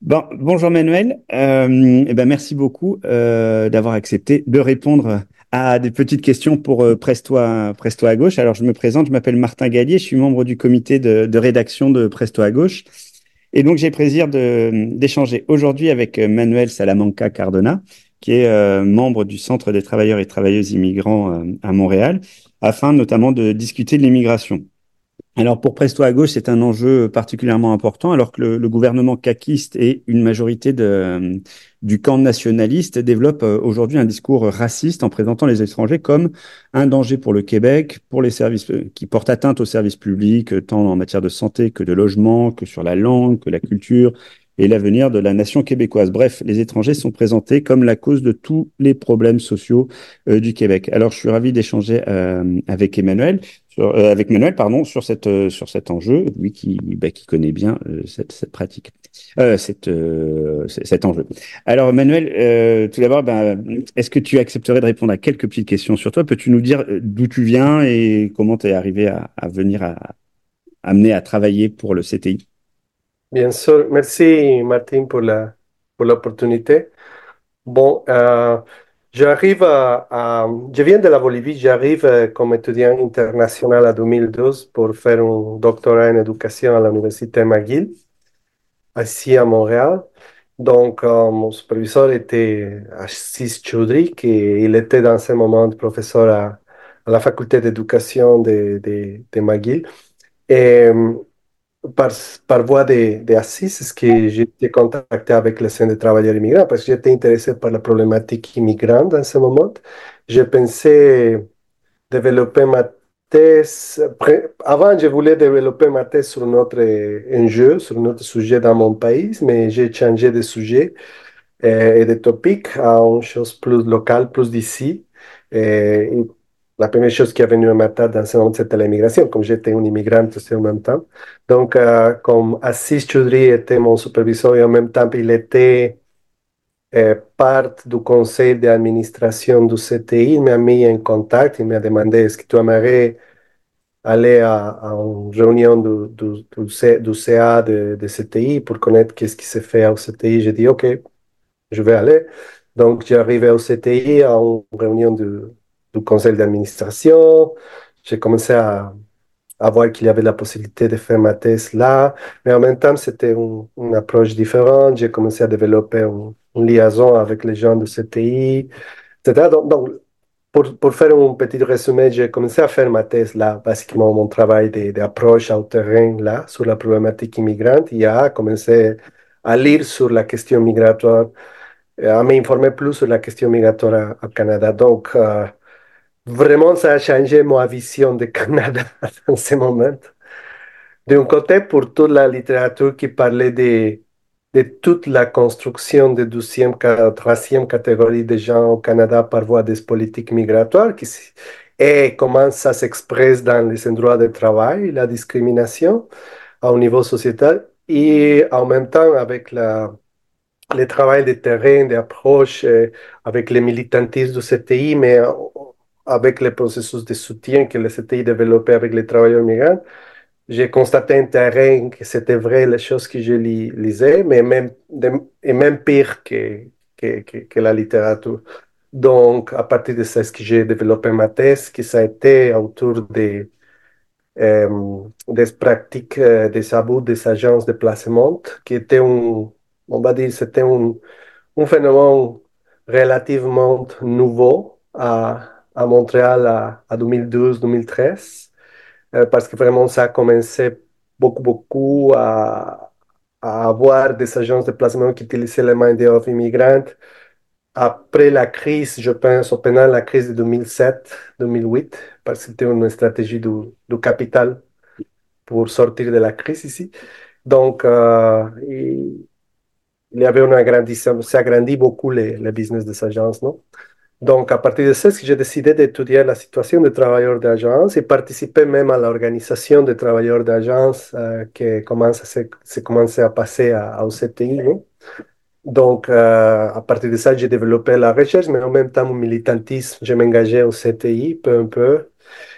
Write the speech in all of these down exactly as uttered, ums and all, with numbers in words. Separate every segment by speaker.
Speaker 1: Bon, bonjour Manuel. Euh, eh ben merci beaucoup euh, d'avoir accepté de répondre à des petites questions pour euh, Presto à, Presto à gauche. Alors je me présente, je m'appelle Martin Gallier, je suis membre du comité de, de rédaction de Presto à gauche. Et donc j'ai le plaisir de, d'échanger aujourd'hui avec euh, Manuel Salamanca Cardona, qui est euh, membre du Centre des travailleurs et travailleuses immigrants euh, à Montréal, afin notamment de discuter de l'immigration. Alors pour Presto à gauche, c'est un enjeu particulièrement important, alors que le, le gouvernement caquiste et une majorité de, du camp nationaliste développent euh, aujourd'hui un discours raciste en présentant les étrangers comme un danger pour le Québec, pour les services euh, qui portent atteinte aux services publics, euh, tant en matière de santé que de logement, que sur la langue, que la culture et l'avenir de la nation québécoise. Bref, les étrangers sont présentés comme la cause de tous les problèmes sociaux euh, du Québec. Alors je suis ravi d'échanger euh, avec Emmanuel sur, euh, avec Manuel, pardon, sur cette, euh, sur cet enjeu, lui qui, bah, qui connaît bien euh, cette, cette pratique, euh, cette, euh, c- cet enjeu. Alors, Manuel, euh, tout d'abord, bah, est-ce que tu accepterais de répondre à quelques petites questions sur toi? Peux-tu nous dire euh, d'où tu viens et comment tu es arrivé à, à venir à, amener à travailler pour le C T I?
Speaker 2: Bien sûr, merci Martin pour la, pour l'opportunité. Bon, euh, j'arrive à, à- je viens de la Bolivie, j'arrive euh, comme étudiant international en deux mille douze pour faire un doctorat en éducation à l'Université McGill, ici à Montréal. Donc, euh, mon superviseur était Assis Choudhury, qui il était dans ce moment professeur à, à la faculté d'éducation de, de, de McGill. Et par, par voie de, de Assis, c'est que j'ai été contacté avec le Centre de travailleurs immigrants parce que j'étais intéressé par la problématique immigrante en ce moment. Je pensais développer ma thèse. Pré- Avant, je voulais développer ma thèse sur notre enjeu, sur notre sujet dans mon pays, mais j'ai changé de sujet euh, et de topic à une chose plus locale, plus d'ici. Et la première chose qui est venue à ma tête dans ce moment, c'était l'immigration, comme j'étais une immigrante aussi en même temps. Donc, euh, comme Assis Choudhury était mon superviseur et en même temps, il était euh, part du conseil d'administration du C T I, il m'a mis en contact, il m'a demandé est-ce que tu aimerais aller à, à une réunion du, du, du, C- du C A de, de C T I pour connaître qu'est-ce qui se fait au C T I. J'ai dit OK, je vais aller. Donc, j'ai arrivé au C T I à une réunion du, du conseil d'administration. J'ai commencé à, à voir qu'il y avait la possibilité de faire ma thèse là, mais en même temps, c'était une, une approche différente. J'ai commencé à développer une, une liaison avec les gens du C T I, et cetera. Donc, donc, pour, pour faire un petit résumé, j'ai commencé à faire ma thèse là, basiquement mon travail de- d'approche au terrain là, sur la problématique immigrante, et à commencer à lire sur la question migratoire, et à m'informer plus sur la question migratoire au Canada. Donc, euh, vraiment, ça a changé ma vision du Canada en ce moment. D'un côté, pour toute la littérature qui parlait de, de toute la construction de douzième, troisième catégorie de gens au Canada par voie des politiques migratoires, qui, s- et comment ça s'expresse dans les endroits de travail, la discrimination au niveau sociétal, et en même temps avec la, le travail de terrain, d'approche, euh, avec les militantisme du C T I, mais euh, avec les processus de soutien que le C T I développait avec les travailleurs migrants. J'ai constaté un terrain que c'était vrai les choses que je lis- lisais, mais même, de- et même pire que, que, que, que la littérature. Donc, à partir de ça, ce que j'ai développé ma thèse, que ça a été autour des, euh, des pratiques, euh, des abus des agences de placement, qui était un, on va dire, c'était un, un phénomène relativement nouveau à, à Montréal à, à deux mille douze-deux mille treize, euh, parce que vraiment ça a commencé beaucoup, beaucoup à, à avoir des agences de placement qui utilisaient les main-d'œuvre immigrantes. Après la crise, je pense, au pendant la crise de deux mille sept-deux mille huit, parce que c'était une stratégie du, du capital pour sortir de la crise ici. Donc, euh, il, il y avait un agrandissement, ça agrandit beaucoup les, les business des agences, non? Donc, à partir de ça, j'ai décidé d'étudier la situation des travailleurs d'agence et participer même à l'organisation des travailleurs d'agence euh, qui commence à se, se commencer à passer à, au C T I, non? Donc, euh, à partir de ça, j'ai développé la recherche, mais en même temps, mon militantisme, je m'engageais au C T I peu à peu.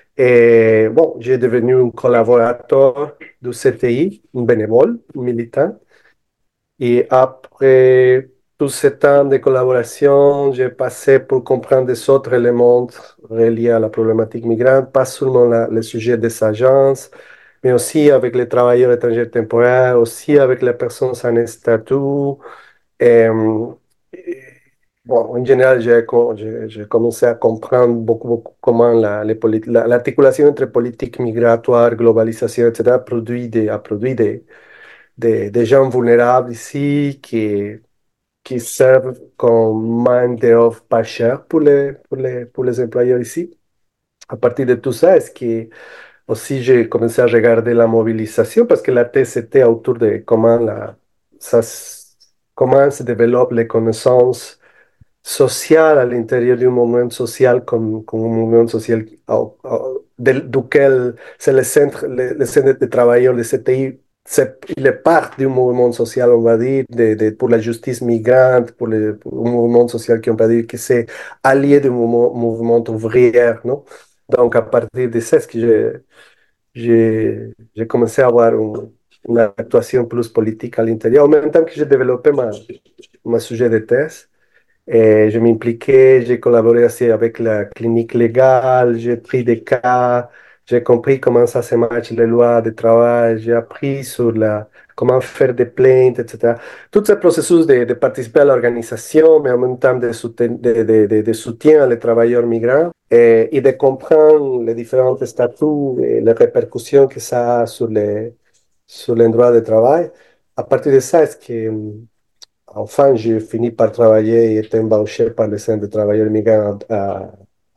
Speaker 2: Et bon, j'ai devenu un collaborateur du C T I, un bénévole, un militant. Et après tout ce temps de collaboration, j'ai passé pour comprendre des autres éléments reliés à la problématique migrante, pas seulement la- le sujet des agences, mais aussi avec les travailleurs étrangers temporaires, aussi avec les personnes sans statut. Et, et, bon, en général, j'ai co- j'ai- j'ai commencé à comprendre beaucoup, beaucoup comment la, les polit- la- l'articulation entre politique migratoire, globalisation, et cetera, produit des, a produit des, des, des gens vulnérables ici qui, qui servent comme main d'œuvre pas chère pour les, pour les, pour les employeurs ici. À partir de tout ça, est-ce que aussi j'ai commencé à regarder la mobilisation parce que la thèse était autour de comment, la, ça, s- comment se développent les connaissances sociales à l'intérieur d'un mouvement social comme, comme un mouvement social au- au- del- duquel c'est le centre, le, le centre de travailleurs, le C T I, c'est- il est part d'un mouvement social, on va dire, de, de- pour la justice migrante, pour, le, pour un mouvement social qui, on va dire, que c'est allié du mouvement, mouvement ouvrier, non? Donc, à partir de ça, ce que j'ai j'ai j'ai commencé à avoir un- une actuation plus politique à l'intérieur, en même temps que j'ai développé ma, ma sujet de thèse. Et je m'impliquais, j'ai collaboré aussi avec la clinique légale, j'ai pris des cas, j'ai compris comment ça se marche les lois de travail, j'ai appris sur la, comment faire des plaintes, et cetera. Tout ce processus de, de participer à l'organisation, mais en même temps de soutien, de, de, de, de soutien aux travailleurs migrants et, et de comprendre les différents statuts et les répercussions que ça a sur les, sur les droits de travail. À partir de ça, est-ce que enfin, j'ai fini par travailler et été embauché par le Centre de travailleurs migrants à,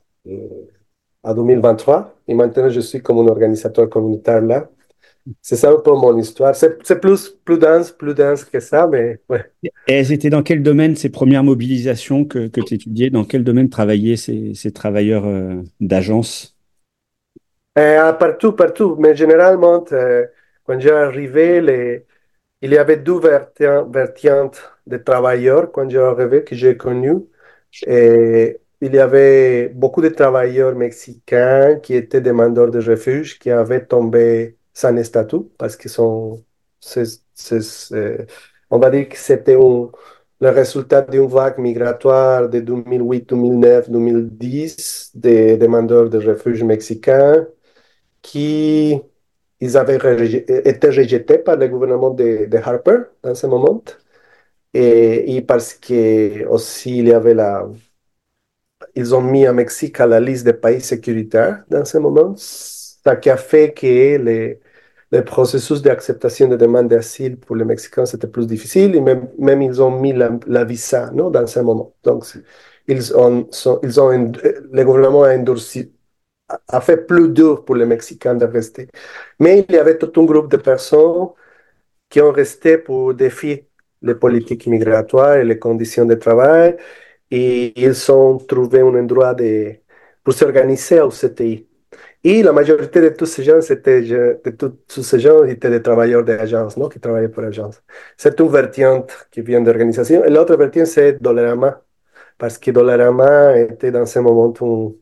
Speaker 2: à deux mille vingt-trois. Et maintenant, je suis comme un organisateur communautaire là. C'est ça un peu mon histoire. C'est c'est plus, plus dense, plus dense que ça, mais ouais.
Speaker 1: Et elles étaient dans quel domaine ces premières mobilisations que, que tu étudiais? Dans quel domaine travaillaient ces, ces travailleurs euh, d'agence?
Speaker 2: Euh, partout, partout. Mais généralement, euh, quand j'ai arrivé, les, il y avait deux vertientes, vertientes de travailleurs quand j'ai arrivé que j'ai connu. Et il y avait beaucoup de travailleurs mexicains qui étaient demandeurs de refuge, qui avaient tombé sans statut parce qu'ils sont, c'est- c'est- c'est- on va dire que c'était un- le résultat d'une vague migratoire de deux mille huit, deux mille neuf, deux mille dix des demandeurs de refuge mexicains qui ils avaient reje- été rejetés par le gouvernement de, de Harper dans ce moment. Et, et parce que aussi il y avait la ils ont mis à Mexique à la liste des pays sécuritaires dans ce moment, ce qui a fait que les, le processus d'acceptation de demande d'asile pour les Mexicains, c'était plus difficile et même, même ils ont mis la, la visa non, dans ce moment. Donc, ils ont, sont, ils ont, le gouvernement a endurci, a fait plus dur pour les Mexicains de rester. Mais il y avait tout un groupe de personnes qui ont resté pour défier les politiques migratoires et les conditions de travail et ils ont trouvé un endroit de, pour s'organiser au C T I. Et la majorité de tous ces gens, c'était, de tous ces gens étaient des travailleurs d'agence, non, qui travaillaient pour l'agence. C'est une vertiente qui vient d'organisation. Et l'autre vertiente, c'est Dollarama, parce que Dollarama était dans ce moment, un-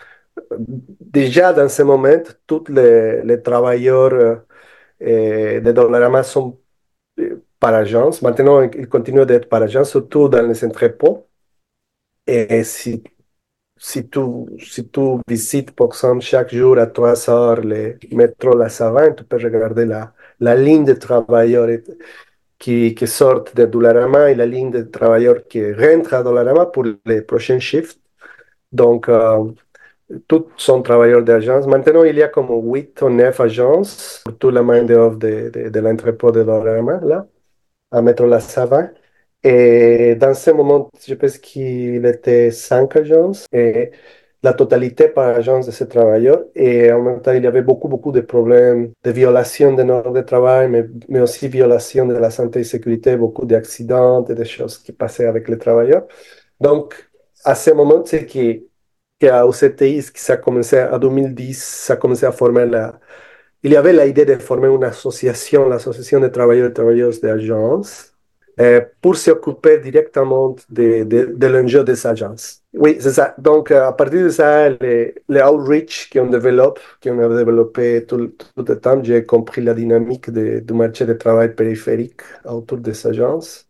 Speaker 2: déjà dans ce moment, tous les, les travailleurs euh, de Dollarama sont euh, par agence. Maintenant, ils continuent d'être par agence, surtout dans les entrepôts. Et si Si tu, si tu visites, par exemple, chaque jour à trois heures le métro La Savane, tu peux regarder la, la ligne de travailleurs qui, qui sortent de Dollarama et la ligne de travailleurs qui rentrent à Dollarama pour les prochains shifts. Donc, euh, tous sont travailleurs d'agence. Maintenant, il y a comme huit ou neuf agences pour toute la main-d'œuvre de, de, de l'entrepôt de Dollarama, là, à Métro La Savane. Et dans ce moment, je pense qu'il était cinq agences et la totalité par agence de ces travailleurs. Et en même temps, il y avait beaucoup, beaucoup de problèmes de violation des normes de travail, mais, mais aussi violation de la santé et sécurité, beaucoup d'accidents et des choses qui passaient avec les travailleurs. Donc, à ce moment, c'est qui qu'au C T I, que ça a commencé en deux mille dix, ça a commencé à former la... Il y avait l'idée de former une association, l'association des travailleurs et travailleuses d'agences, euh, pour s'occuper directement de, de, de l'enjeu des agences. Oui, c'est ça. Donc, euh, à partir de ça, les, les outreach qu'on développe, qu'on a développé tout, tout le temps, j'ai compris la dynamique de- du marché de travail périphérique autour des agences.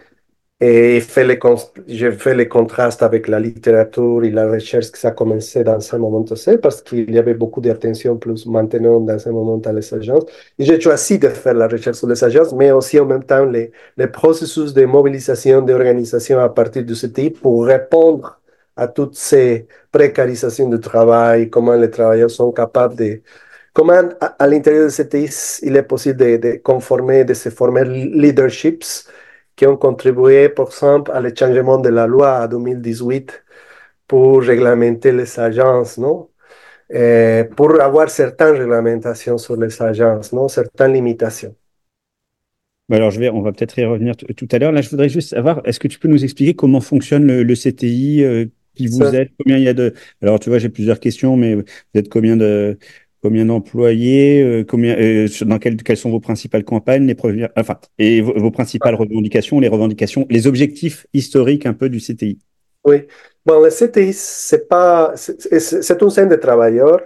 Speaker 2: Et fait les cons- j'ai fait les contrastes avec la littérature et la recherche que ça a commencé dans ce moment aussi, parce qu'il y avait beaucoup d'attention plus maintenant dans ce moment dans les agences. Et j'ai choisi de faire la recherche sur les agences, mais aussi en même temps les, les processus de mobilisation, d'organisation à partir de ce type pour répondre à toutes ces précarisations du travail, comment les travailleurs sont capables de, comment à, à l'intérieur de ce pays il est possible de, de conformer, de se former leaderships qui ont contribué, par exemple, à le changement de la loi en deux mille dix-huit pour réglementer les agences, non? Et pour avoir certaines réglementations sur les agences, non? Certaines limitations.
Speaker 1: Bah alors, je vais, on va peut-être y revenir t- tout à l'heure. Là, je voudrais juste savoir, est-ce que tu peux nous expliquer comment fonctionne le, le C T I, euh, qui vous
Speaker 2: Ça,
Speaker 1: êtes, combien il y a de... Alors, tu vois, j'ai plusieurs questions, mais vous êtes combien de combien d'employés, euh, combien, euh, sur- dans quelles, quelles sont vos principales campagnes, les premières, enfin, et vos, vos principales revendications, les revendications, les objectifs historiques un peu du C T I.
Speaker 2: oui. Bon, le C T I, c'est pas, c'est c'est- c'est un centre de travailleurs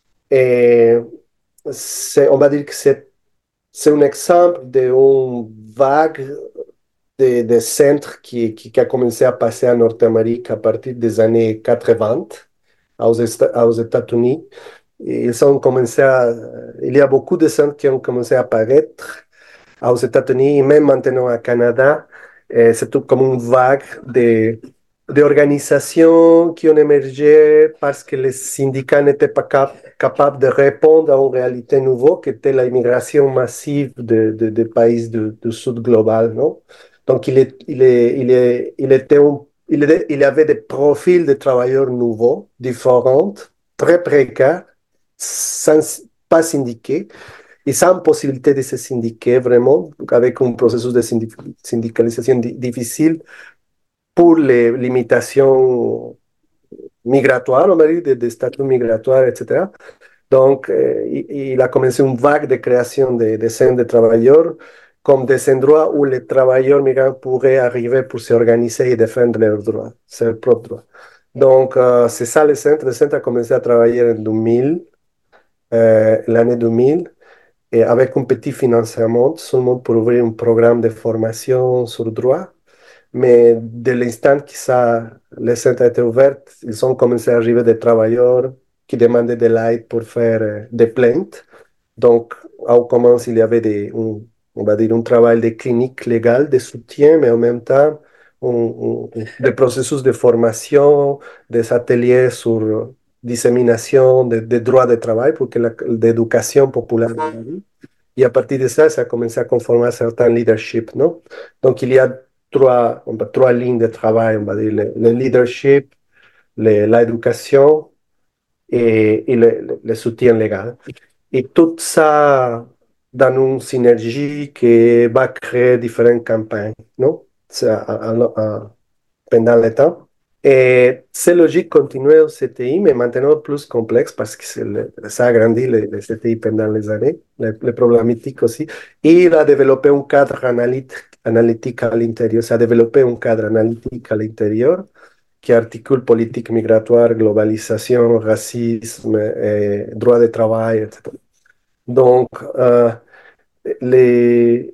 Speaker 2: et c'est, on va dire que c'est c'est un exemple d'une vague de, de centres qui, qui, qui a commencé à passer en Nord-Amérique à partir des années quatre-vingts aux, Éta- aux États-Unis. Ils ont commencé à, il y a beaucoup de centres qui ont commencé à apparaître aux États-Unis et même maintenant au Canada. Et c'est tout comme une vague de, d'organisations qui ont émergé parce que les syndicats n'étaient pas cap- capables de répondre à une réalité nouvelle qui était l'immigration massive de, de, de pays du, du sud global, non? Donc, il, est, il, est, il, est, il, était un, il, est, il y avait des profils de travailleurs nouveaux, différents, très précaires, sans, pas syndiqués et sans possibilité de se syndiquer vraiment, avec un processus de syndic syndicalisation di difficile pour les limitations migratoires, on va dire, des de statuts migratoires, et cetera. Donc, euh, il, il, a commencé une vague de création de, de centres de travailleurs comme des endroits où les travailleurs migrants pourraient arriver pour s'organiser et défendre leurs droits, leurs propres droits. Donc, euh, c'est ça le centre. Le centre a commencé à travailler en deux mille, euh, l'année deux mille, et avec un petit financement, seulement pour ouvrir un programme de formation sur droit. Mais de l'instant que ça, le centre a été ouvert, ils ont commencé à arriver des travailleurs qui demandaient de l'aide pour faire euh, des plaintes. Donc, au commence, il y avait des, un, on va dire un travail de clinique légale, de soutien, mais en même temps, un, un, des processus de formation, des ateliers sur euh, dissémination des de droits de travail pour que la, d'éducation populaire. Et à partir de ça, ça a commencé à conformer à certains leadership, non? Donc, il y a trois, on va, trois lignes de travail, on va dire, le, le leadership, l'éducation et, et le, le, le soutien légal. Et tout ça dans une synergie qui va créer différentes campagnes, non? Ça, à, à, à, pendant le temps. Et c'est logique continuer au C T I, mais maintenant plus complexe parce que le, ça a grandi le, le C T I pendant les années, les, les problématiques aussi. Et il a développé un cadre analytique, analytique à l'intérieur, ça a développé un cadre analytique à l'intérieur qui articule politique migratoire, globalisation, racisme, et droit de travail, et cetera. Donc, euh, les,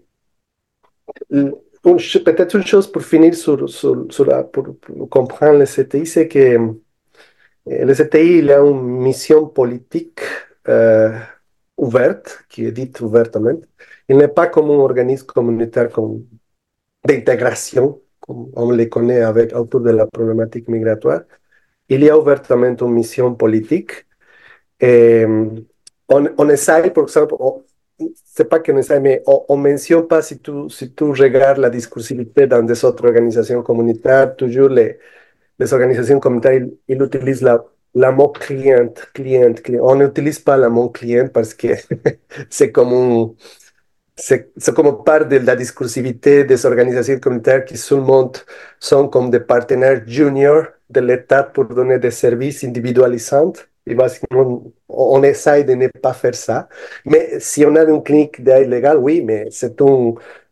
Speaker 2: peut-être une chose pour finir sur, sur, sur la, pour, pour, comprendre le C T I, c'est que euh, le C T I il a une mission politique euh, ouverte, qui est dite ouvertement. Il n'est pas comme un organisme communautaire comme d'intégration, comme on les connaît avec, autour de la problématique migratoire. Il y a ouvertement une mission politique. Et on, on essaye, par exemple, on, c'est pas qu'on essaye, mais on ne mentionne pas, si tu, si tu regardes la discursivité dans des autres organisations communautaires, toujours les, les organisations communautaires, ils, ils utilisent la, la mot client, client, client. On n'utilise pas la mot client parce que c'est comme un, c'est, c'est comme part de la discursivité des organisations communautaires qui seulement sont comme des partenaires juniors de l'État pour donner des services individualisants. Et basiquement, on essaye de ne pas faire ça. Mais si on a une clinique d'aide légale, oui, mais c'est un,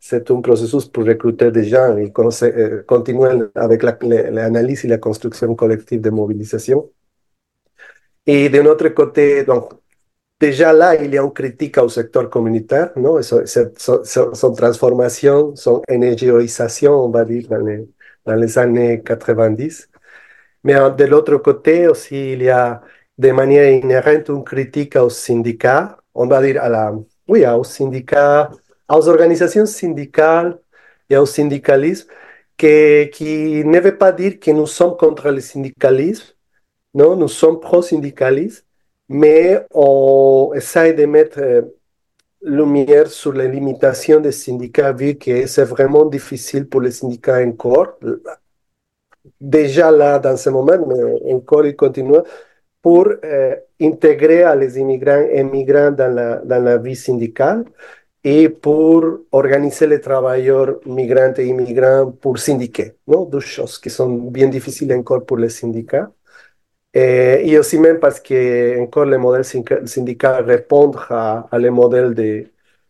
Speaker 2: c'est un processus pour recruter des gens et euh, continuer avec l'analyse et la construction collective de mobilisation. Et de notre côté, donc, déjà là, il y a une critique au secteur communautaire, non? Son, son, son, son transformation, son énergéisation, on va dire, dans les, dans les années quatre-vingt-dix. Mais de l'autre côté aussi, il y a de manière inhérente une critique aux syndicats, on va dire à la, oui, aux syndicats, aux organisations syndicales et au syndicalisme, que, qui ne veut pas dire que nous sommes contre le syndicalisme, non, nous sommes pro-syndicalistes, mais on essaie de mettre euh, lumière sur les limitations des syndicats, vu que c'est vraiment difficile pour les syndicats encore, déjà là dans ce moment, mais encore il continue, pour euh, intégrer à les immigrants et migrants dans la, dans la vie syndicale et pour organiser les travailleurs migrants et immigrants pour syndiquer, non? Deux choses qui sont bien difficiles encore pour les syndicats. Et, et aussi même parce que encore les modèles syndicaux répondent à, à les modèles de,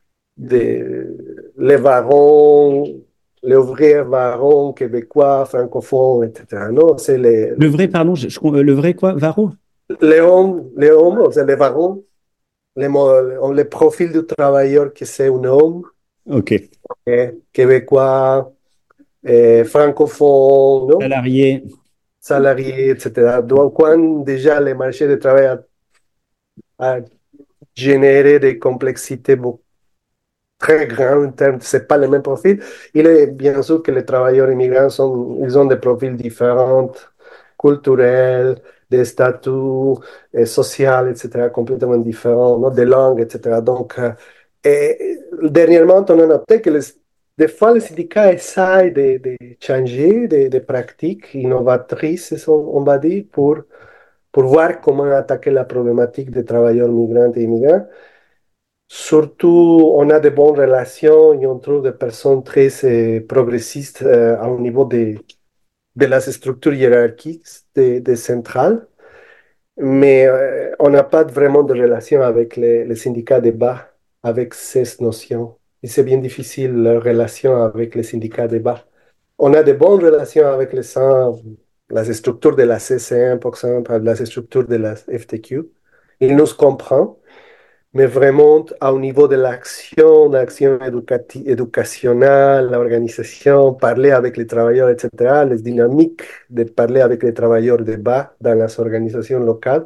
Speaker 2: de les varons, les ouvriers varons québécois, francophones, et cetera. Non, c'est les,
Speaker 1: Le vrai, pardon, je, je- le vrai quoi, Varro?
Speaker 2: les hommes, les hommes, c'est les varons, les, mo- les profils du travailleur que c'est un homme,
Speaker 1: Ok.
Speaker 2: eh, québécois, eh, francophone, non?
Speaker 1: Salarié.
Speaker 2: Salarié, et cetera. Donc, quand déjà le marché de travail a, a généré des complexités beaucoup très grandes en termes, c'est pas le même profil. Il est bien sûr que les travailleurs immigrants sont, ils ont des profils différents, culturels, des statuts eh, sociaux, et cetera, complètement différents, non, des langues, et cetera. Donc, euh, et, dernièrement, on a noté que les, des fois, les syndicats essayent de, de changer des de pratiques innovatrices, on, on va dire, pour, pour voir comment attaquer la problématique des travailleurs migrants et immigrants. Surtout, on a de bonnes relations et on trouve des personnes très euh, progressistes euh, au niveau de, de las structures hiérarchiques des de centrales, mais euh, on n'a pas vraiment de relation avec les, les syndicats de bas, avec ces notions. Et c'est bien difficile la relation avec les syndicats de bas. On a de bonnes relations avec les las structures de la C C un, par exemple, las structures de la F T Q. Ils nous comprennent, mais vraiment au niveau de l'action, l'action éducationnelle, l'organisation, parler avec les travailleurs, et cetera, les dynamiques de parler avec les travailleurs de bas dans les organisations locales,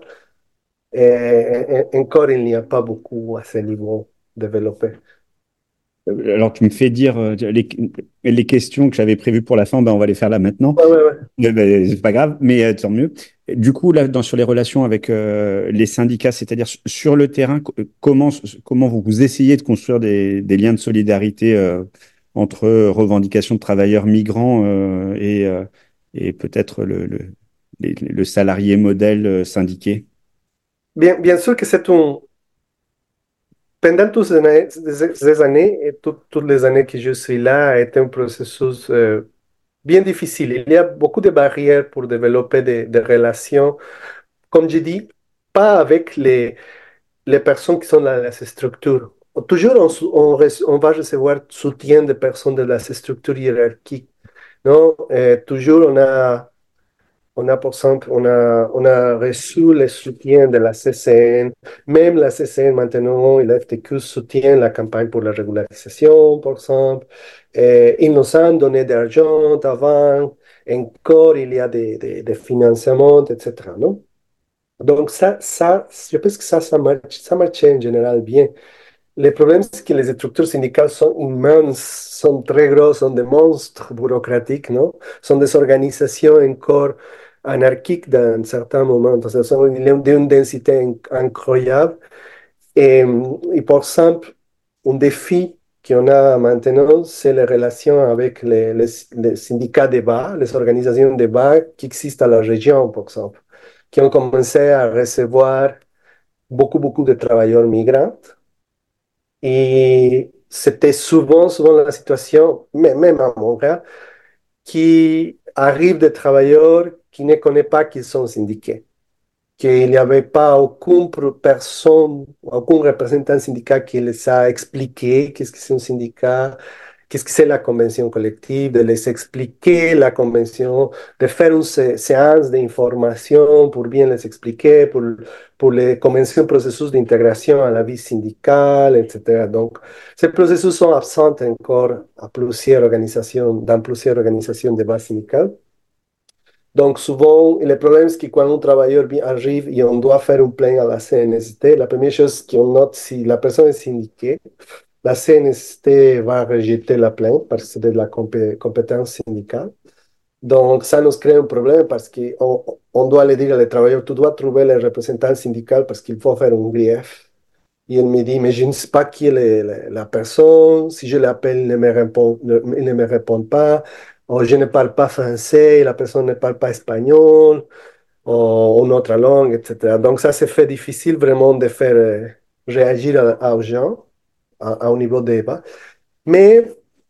Speaker 2: et, et, encore il n'y a pas beaucoup à ce niveau développé.
Speaker 1: Alors, tu me fais dire euh, les, les questions que j'avais prévues pour la fin, ben, on va les faire là maintenant.
Speaker 2: Ouais, ouais, ouais.
Speaker 1: Eh ben, c'est pas grave, mais euh, tant mieux. Du coup, là, dans, sur les relations avec euh, les syndicats, c'est-à-dire sur sur le terrain, co- comment, comment vous, vous essayez de construire des, des liens de solidarité euh, entre revendications de travailleurs migrants euh, et, euh, et peut-être le, le, les- le salarié modèle euh, syndiqué?
Speaker 2: Bien, bien sûr que c'est un... Pendant toutes ces années, ces années et tout- toutes les années que je suis là, a été un processus euh, bien difficile. Il y a beaucoup de barrières pour développer des, des relations, comme je dis, pas avec les, les personnes qui sont dans les structures. Toujours, on, sou- on, rece- on va recevoir soutien de personnes de las structures hiérarchiques, non? Euh, toujours, on a, on a, par exemple, on a, on a reçu le soutien de la C C N. Même la C C N maintenant et la F T Q soutient la campagne pour la régularisation, par exemple. Euh, ils nous ont donné de l'argent avant. Encore, il y a des, des, des financements, et cetera, non? Donc, ça, ça, je pense que ça, ça marche, ça marche en général bien. Le problème, c'est que les structures syndicales sont immenses, sont très grosses, sont des monstres bureaucratiques, non? Sont des organisations encore anarchiques dans certains moments. Donc, elles sont d'une densité incroyable. Et, et par exemple, un défi qu'on a maintenant, c'est les relations avec les, les, les syndicats de bas, les organisations de bas qui existent à la région, par exemple, qui ont commencé à recevoir beaucoup, beaucoup de travailleurs migrants. Et c'était souvent, souvent la situation, mais même à Montréal, qui arrivent des travailleurs qui ne connaissent pas qu'ils sont syndiqués, qu'il n'y avait pas aucune personne, aucun représentant syndical qui les a expliqué qu'est-ce que c'est un syndicat, qu'est-ce que c'est la convention collective, de les expliquer la convention, de faire une sé séance d'information pour bien les expliquer, pour, pour les conventions, processus d'intégration à la vie syndicale, et cetera. Donc, ces processus sont absents encore à plusieurs organisations, dans plusieurs organisations de base syndicale. Donc, souvent, le problème, c'est que quand un travailleur arrive et on doit faire un plan à la C N S T, la première chose qu'on note, si la personne est syndiquée, la C N S T va rejeter la plainte parce que c'est de la compé compétence syndicale. Donc, ça nous crée un problème parce qu'on on doit le dire aux travailleurs, tu dois trouver le représentant syndical parce qu'il faut faire un grief. Et il me dit, mais je ne sais pas qui est le, le, la personne, si je l'appelle, il ne me répond, ne, il ne me répond pas, ou je ne parle pas français, la personne ne parle pas espagnol, ou une autre langue, et cetera. Donc, ça, c'est fait difficile vraiment de faire euh, réagir à, aux gens à, à un niveau débat. Mais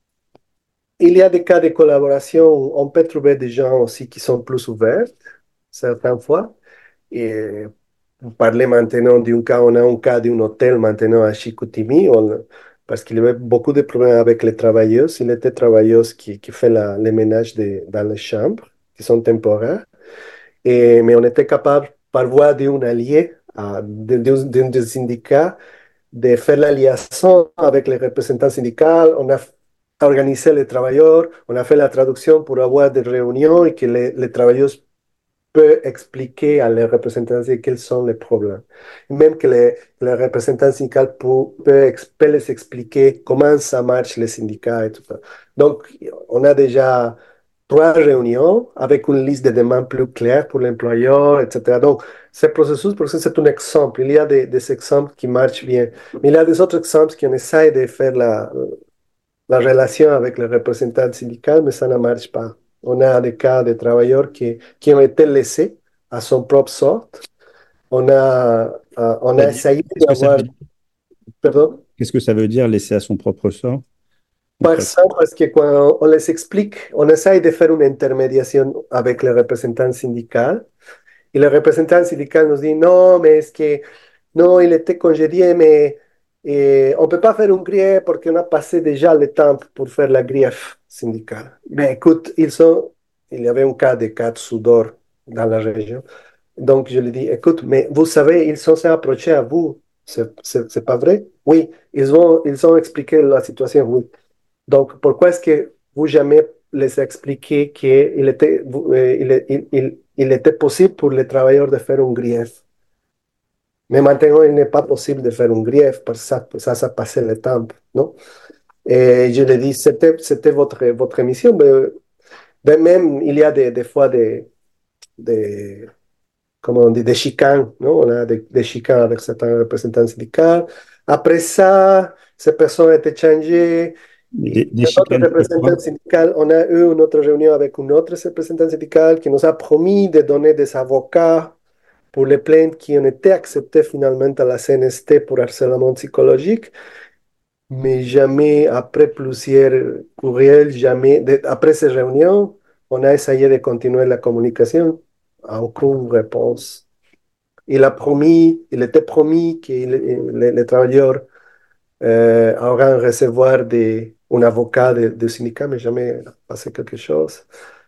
Speaker 2: il y a des cas de collaboration où on peut trouver des gens aussi qui sont plus ouverts, certaines fois. Et vous parlez maintenant d'un cas, on a un cas d'un hôtel maintenant à Chicoutimi, on- parce qu'il y avait beaucoup de problèmes avec les travailleuses. Il était travailleuse qui, qui fait la, les ménages de- dans les chambres, qui sont temporaires. Et, mais on était capable, par voie d'un allié, à- d'un d'un- d'un syndicat, de faire la liaison avec les représentants syndicaux. On a organisé les travailleurs, on a fait la traduction pour avoir des réunions et que les, les travailleurs peut expliquer à les représentants quels sont les problèmes. Même que les, les représentants syndicaux peuvent, peuvent, peuvent les expliquer comment ça marche les syndicats et tout ça. Donc, on a déjà trois réunions avec une liste de demandes plus claire pour l'employeur, et cetera. Donc, ce processus, pour ça, c'est un exemple. Il y a des, des exemples qui marchent bien. Mais il y a des autres exemples qui on essaie de faire la, la relation avec les représentants syndicaux, mais ça ne marche pas. On a des cas de travailleurs qui, qui ont été laissés à son propre sort. On a, euh, on a
Speaker 1: C'est-à-dire,
Speaker 2: essayé
Speaker 1: qu'est-ce que ça
Speaker 2: d'avoir,
Speaker 1: veut dire?
Speaker 2: pardon,
Speaker 1: Qu'est-ce que ça veut dire laisser à son propre sort,
Speaker 2: par
Speaker 1: concrètement?
Speaker 2: ça, parce que quand on les explique, on essaye de faire une intermédiation avec les représentants syndicaux. Et le représentant syndical nous dit, non, mais est-ce que, non, il était congédié, mais eh, on ne peut pas faire un grief parce qu'on a passé déjà le temps pour faire la grief syndicale. Mais écoute, ils sont, il y avait un cas de cas de soudeur dans la région. Donc, je lui dis, écoute, mais vous savez, ils sont approchés à vous. C'est c'est- pas vrai? Oui, ils ont, ils ont expliqué la situation, oui. Donc, pourquoi est-ce que vous jamais les expliquez qu'il était, vous- euh, il, il- il- il était possible pour les travailleurs de faire un grief? Mais maintenant, il n'est pas possible de faire un grief parce que ça, ça, ça passait le temps, non? Et je lui dis, c'était, c'était votre, votre mission. Mais, ben même, il y a des, des fois des, des, comment on dit, des chicanes, non? On a des, des chicanes avec certains représentants syndicaux. Après ça, ces personnes ont été changées.
Speaker 1: Des,
Speaker 2: Et
Speaker 1: des
Speaker 2: notre
Speaker 1: chicanes sur quoi?
Speaker 2: représentant syndical, on a eu une autre réunion avec un autre représentant syndical qui nous a promis de donner des avocats pour les plaintes qui ont été acceptées finalement à la C N S T pour harcèlement psychologique, mais jamais, après plusieurs courriels, jamais, de- après ces réunions, on a essayé de continuer la communication, aucune réponse. Il a promis, il était promis que les, les- les travailleurs euh, auront recevoir des, un avocat de, de syndicat, mais jamais passé quelque chose.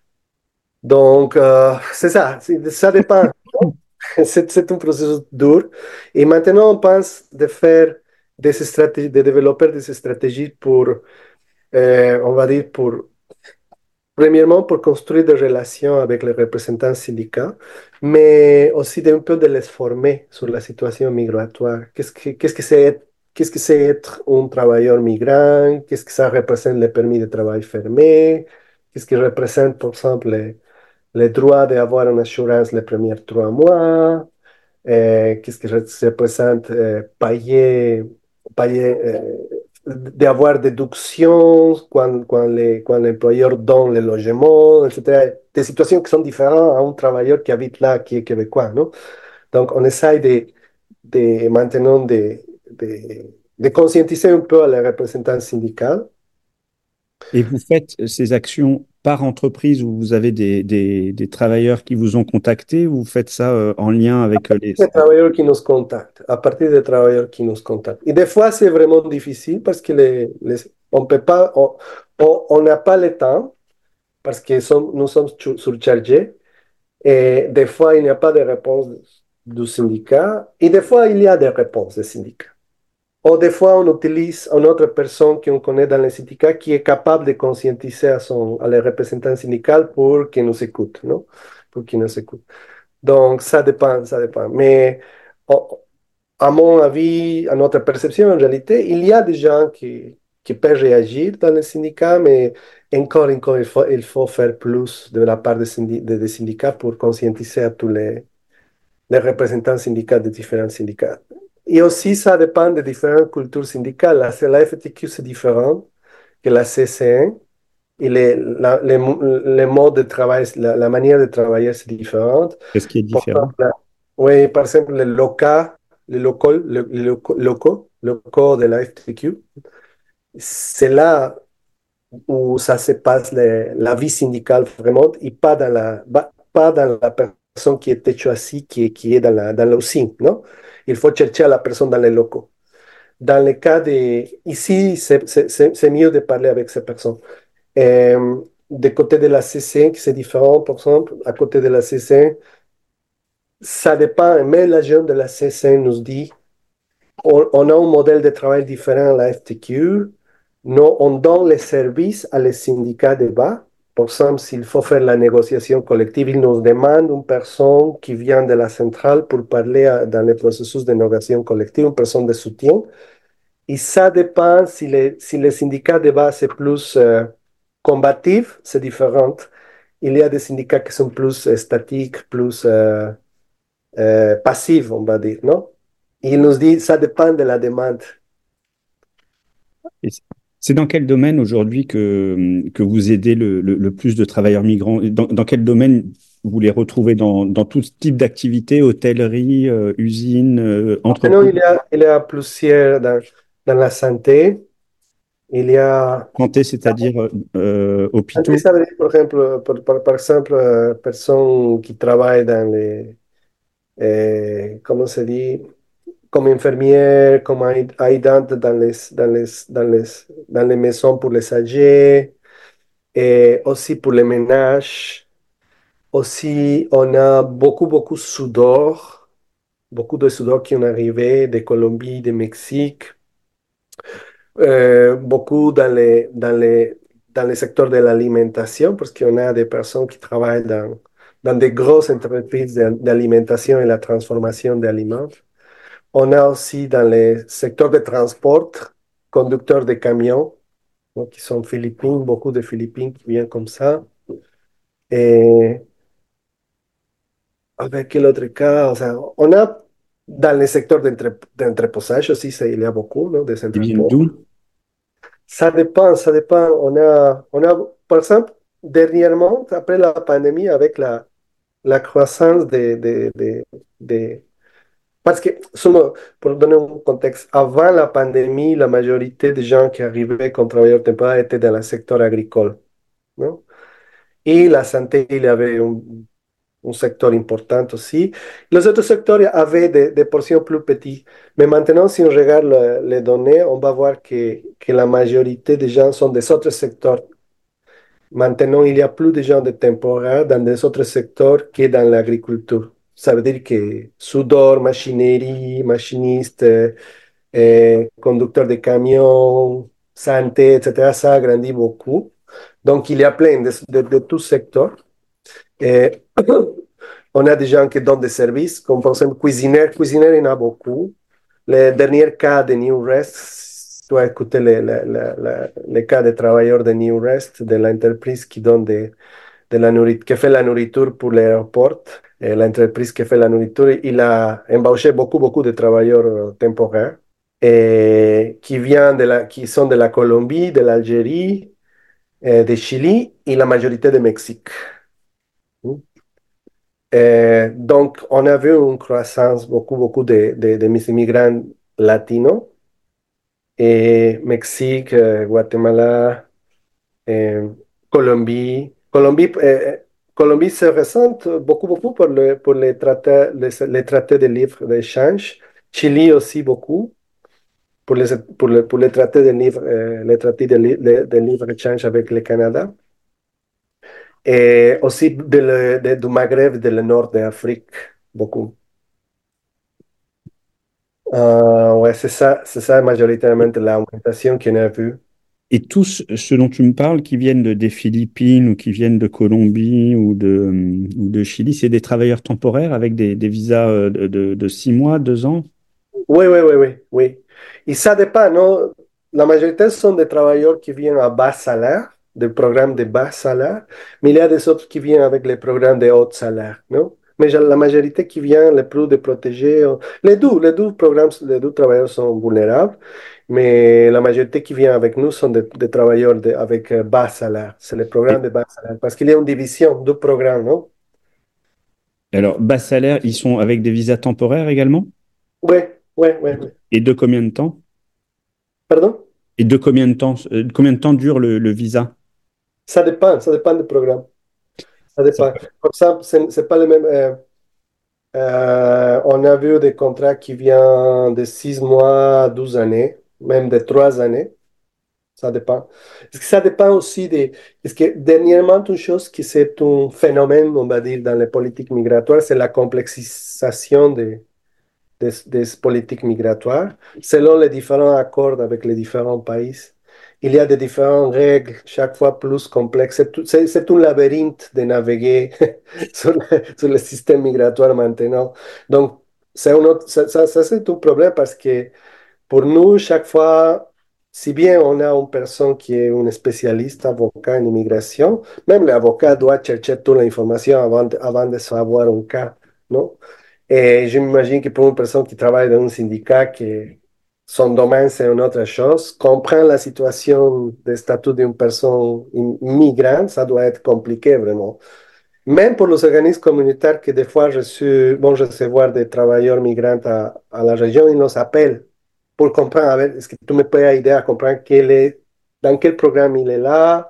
Speaker 2: Donc, euh, c'est ça, c'est- ça dépend. C'est c'est un processus dur. Et maintenant, on pense de faire des stratégies, de développer des stratégies pour, euh, on va dire, pour premièrement, pour construire des relations avec les représentants syndicaux, mais aussi d'un peu de les former sur la situation migratoire. Qu'est-ce que, qu'est-ce que c'est être, qu'est-ce que c'est être un travailleur migrant? Qu'est-ce que ça représente le permis de travail fermé? Qu'est-ce que représente, par exemple, le, le droit d'avoir une assurance les premiers trois mois? Euh, qu'est-ce que représente euh, payer, payer euh, d'avoir déductions quand, quand, les, quand l'employeur donne le logement, et cetera. Des situations qui sont différentes à un travailleur qui habite là, qui est québécois, non? Donc, on essaie de, de maintenant de, de, de conscientiser un peu les représentants syndicaux.
Speaker 1: Et vous faites ces actions par entreprise où vous avez des, des, des travailleurs qui vous ont contacté, ou vous faites ça euh, en lien avec euh, les...
Speaker 2: Des travailleurs qui nous contactent, à partir des travailleurs qui nous contactent. Et des fois, c'est vraiment difficile parce que les, les, On peut pas, on on- on n'a pas le temps parce que som- nous sommes chu- surchargés et des fois, il n'y a pas de réponse du syndicat et des fois, il y a des réponses des syndicats. Ou des fois, on utilise une autre personne qu'on connaît dans les syndicats qui est capable de conscientiser à, son, à les représentants syndicaux pour qu'ils nous écoutent, non? Pour qu'ils nous écoutent. Donc, ça dépend, ça dépend. Mais oh, à mon avis, à notre perception, en réalité, il y a des gens qui, qui peuvent réagir dans les syndicats, mais encore, encore, il faut, il faut faire plus de la part des, syndi- des- des syndicats pour conscientiser à tous les, les représentants syndicaux des différents syndicats. Et aussi, ça dépend des différentes cultures syndicales. La, la F T Q, c'est différent que la C C N. Et les, la- les, mo- les modes de travail, la, la manière de travailler, c'est différente.
Speaker 1: Qu'est-ce qui est
Speaker 2: Par
Speaker 1: différent?
Speaker 2: exemple, la- oui, par exemple, les locaux, les locaux, le- les locaux, locaux, locaux de la F T Q, c'est là où ça se passe le- la vie syndicale vraiment, et pas dans la, ba- pas dans la personne qui était choisie, qui, qui est dans la, dans l'usine, non? Il faut chercher à la personne dans les locaux. Dans le cas de... Ici, c'est c'est- c'est- c'est mieux de parler avec ces personnes. Euh, de côté de la C C N, c'est différent, par exemple, à côté de la C C N, ça dépend, mais la jeune de la C C N nous dit on, on a un modèle de travail différent à la F T Q. Nous, on donne les services à les syndicats de bas. Par exemple, s'il faut faire la négociation collective, ils nous demandent une personne qui vient de la centrale pour parler à- dans le processus de négociation collective, une personne de soutien. Et ça dépend si les, si les syndicats de base c'est plus euh, combatif, c'est différent. Il y a des syndicats qui sont plus euh, statiques, plus euh, euh, passifs, on va dire, non? Et il nous dit, ça dépend de la demande.
Speaker 1: Et c'est c'est dans quel domaine aujourd'hui que, que vous aidez le, le- le plus de travailleurs migrants? Et Dans, dans quel domaine vous les retrouvez dans, dans tout type d'activité, hôtellerie, euh, usine, euh,
Speaker 2: Maintenant,
Speaker 1: entreprise?
Speaker 2: il y a, il y a plusieurs dans, dans la santé. Il y a,
Speaker 1: Santé, c'est-à-dire euh, euh,
Speaker 2: santé,
Speaker 1: hôpitaux,
Speaker 2: ça veut dire, par exemple, par, par- par exemple, euh, personnes qui travaillent dans les, euh, comment se dit, comme infirmière, comme aid- aidante dans les, dans les, dans les, dans les maisons pour les âgés, et aussi pour les ménages. Aussi, on a beaucoup, beaucoup de soudeurs, beaucoup de soudeurs qui ont arrivé de Colombie, de Mexique, euh, beaucoup dans les, dans les, dans le secteur de l'alimentation, parce qu'on a des personnes qui travaillent dans, dans des grosses entreprises de- d'alimentation et la transformation d'aliments. On a aussi dans le secteur de transport, conducteurs de camions, donc qui sont philippines, beaucoup de Philippines qui viennent comme ça. Et avec quel autre cas, o sea, on a dans le secteur d'entre- d'entreposage aussi, ça, il y a beaucoup, ¿no? Des
Speaker 1: ils viennent
Speaker 2: entrepôts.
Speaker 1: d'où?
Speaker 2: Ça dépend, ça dépend. On a, on a, par exemple, dernièrement, après la pandémie, avec la, la croissance des, des, des, des- parce que, seulement, pour donner un contexte, avant la pandémie, la majorité des gens qui arrivaient comme travailleurs temporaires étaient dans le secteur agricole, non? Et la santé, il y avait un, un secteur important aussi. Les autres secteurs avaient des, des portions plus petites. Mais maintenant, si on regarde le- les données, on va voir que, que la majorité des gens sont des autres secteurs. Maintenant, il y a plus de gens de temporaires dans des autres secteurs que dans l'agriculture. Ça veut dire que soudeur, machinerie, machiniste, euh, euh, conducteur de camions, santé, et cetera, ça a grandi beaucoup. Donc, il y a plein de, de, de tous secteurs. Et on a des gens qui donnent des services, comme par exemple cuisinier. Cuisinier, il y en a beaucoup. Le dernier cas de New Rest, tu as écouté le, le, le, le- le cas des travailleurs de New Rest, de l'entreprise qui donne de, de la nourriture, qui fait la nourriture pour l'aéroport. Et l'entreprise qui fait la nourriture, il a embauché beaucoup, beaucoup de travailleurs euh, temporaires et qui, vient de la, qui sont de la Colombie, de l'Algérie, euh, de Chili et la majorité de Mexique. Euh, donc, on a vu une croissance, beaucoup, beaucoup de, de, de mis immigrants latinos, et Mexique, euh, Guatemala, euh, Colombie. Colombie, euh, Colombie se ressent beaucoup, beaucoup pour, le, pour les traités, les, les traités de livres d'échange. Chili aussi beaucoup. pour les, pour le, pour les traités de livre, euh, les traités de, li- de, de libre-échange avec le Canada. Et aussi de le- de- du Maghreb, de le nord de l'Afrique, beaucoup. Euh, ouais, c'est ça, c'est ça majoritairement l'augmentation qu'on a vue.
Speaker 1: Et tous ceux dont tu me parles, qui viennent de- des Philippines ou qui viennent de Colombie ou de, euh, ou de Chili, c'est des travailleurs temporaires avec des, des visas euh, de, de, de six mois, deux ans?
Speaker 2: Oui, oui, oui, oui, oui. Y ça dépend, ¿no? La majorité sont des travailleurs qui viennent à bas salaire, des programmes de bas salaire, mais il y a des autres qui viennent avec les programmes de haut salaire, non? Mais la majorité qui vient, les plus de protégés, euh, les deux, les deux programmes, les deux travailleurs sont vulnérables, mais la majorité qui vient avec nous sont des, des travailleurs de- avec euh, bas salaire. C'est le programme
Speaker 1: Et
Speaker 2: de bas salaire, parce qu'il y a une division du programme, non?
Speaker 1: alors, bas salaire, ils sont avec des visas temporaires également?
Speaker 2: Oui, oui, oui, oui.
Speaker 1: Et de combien de temps?
Speaker 2: Pardon?
Speaker 1: Et de combien de temps, euh, combien de temps dure le, le visa?
Speaker 2: Ça dépend, ça dépend du programme. Ça
Speaker 1: Ça
Speaker 2: dépend.
Speaker 1: peut-
Speaker 2: Par exemple, c'est c'est pas le même. euh, euh, on a vu des contrats qui viennent de six mois à douze années, même de trois années. Ça dépend. Parce que ça dépend aussi des. Parce que dernièrement, une chose qui c'est un phénomène, on va dire, dans les politiques migratoires, c'est la complexisation des, des, des politiques migratoires selon les différents accords avec les différents pays. Il y a des différentes règles, chaque fois plus complexes. C'est tout- c'est- c'est un labyrinthe de naviguer sur le, sur le système migratoire maintenant. Donc, c'est un autre- ça, ça- ça, c'est un problème parce que pour nous, chaque fois, si bien on a une personne qui est un spécialiste avocat en immigration, même l'avocat doit chercher toute l'information avant, de- avant de savoir un cas, non? Et je m'imagine que pour une personne qui travaille dans un syndicat, que son domaine c'est une autre chose, comprendre la situation de statut d'une personne migrante, ça doit être compliqué vraiment. Même pour les organismes communautaires que des fois je suis, bon, je sais voir des travailleurs migrants à, à la région, ils nous appellent pour comprendre, a ver, est-ce que tu me peux aider à comprendre quel est, dans quel programme il est là,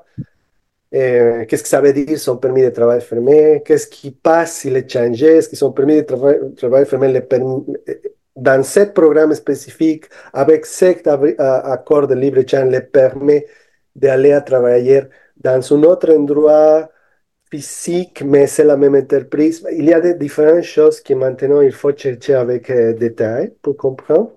Speaker 2: euh, qu'est-ce que ça veut dire son permis de travail fermé? Qu'est-ce qui passe s'il est changé? Est-ce que son permis de travail, travail fermé le permet, dans ce programme spécifique, avec cet accord de libre-échange, le permet d'aller à travailler dans un autre endroit physique, mais c'est la même entreprise. Il y a des différentes choses que maintenant il faut chercher avec euh, détail pour comprendre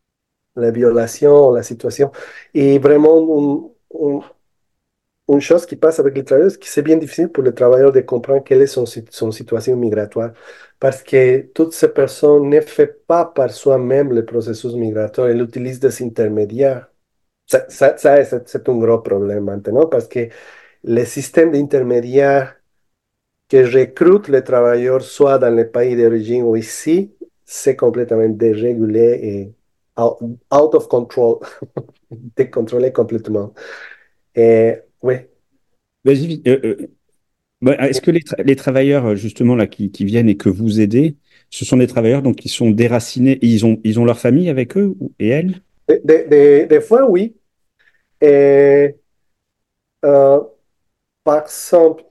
Speaker 2: la violation, la situation. Et vraiment, un, un, une chose qui passe avec les travailleurs, c'est que c'est bien difficile pour les travailleurs de comprendre quelle est son, son situation migratoire, parce que toutes ces personnes ne font pas par soi-même le processus migratoire, elles utilisent des intermédiaires. Ça, ça, ça, c'est c'est un gros problème maintenant, parce que le système d'intermédiaires que recrutent les travailleurs, soit dans les pays d'origine ou ici, c'est complètement dérégulé et out, out of control, décontrôlé complètement. Et oui.
Speaker 1: Vas-y, vite. Euh, euh, bah, est-ce que les, tra- les travailleurs, euh, justement, là, qui, qui viennent et que vous aidez, ce sont des travailleurs donc, qui sont déracinés et ils ont, ils ont leur famille avec eux ou- et elles?
Speaker 2: De- de- de- des fois, oui. Et, euh, par exemple,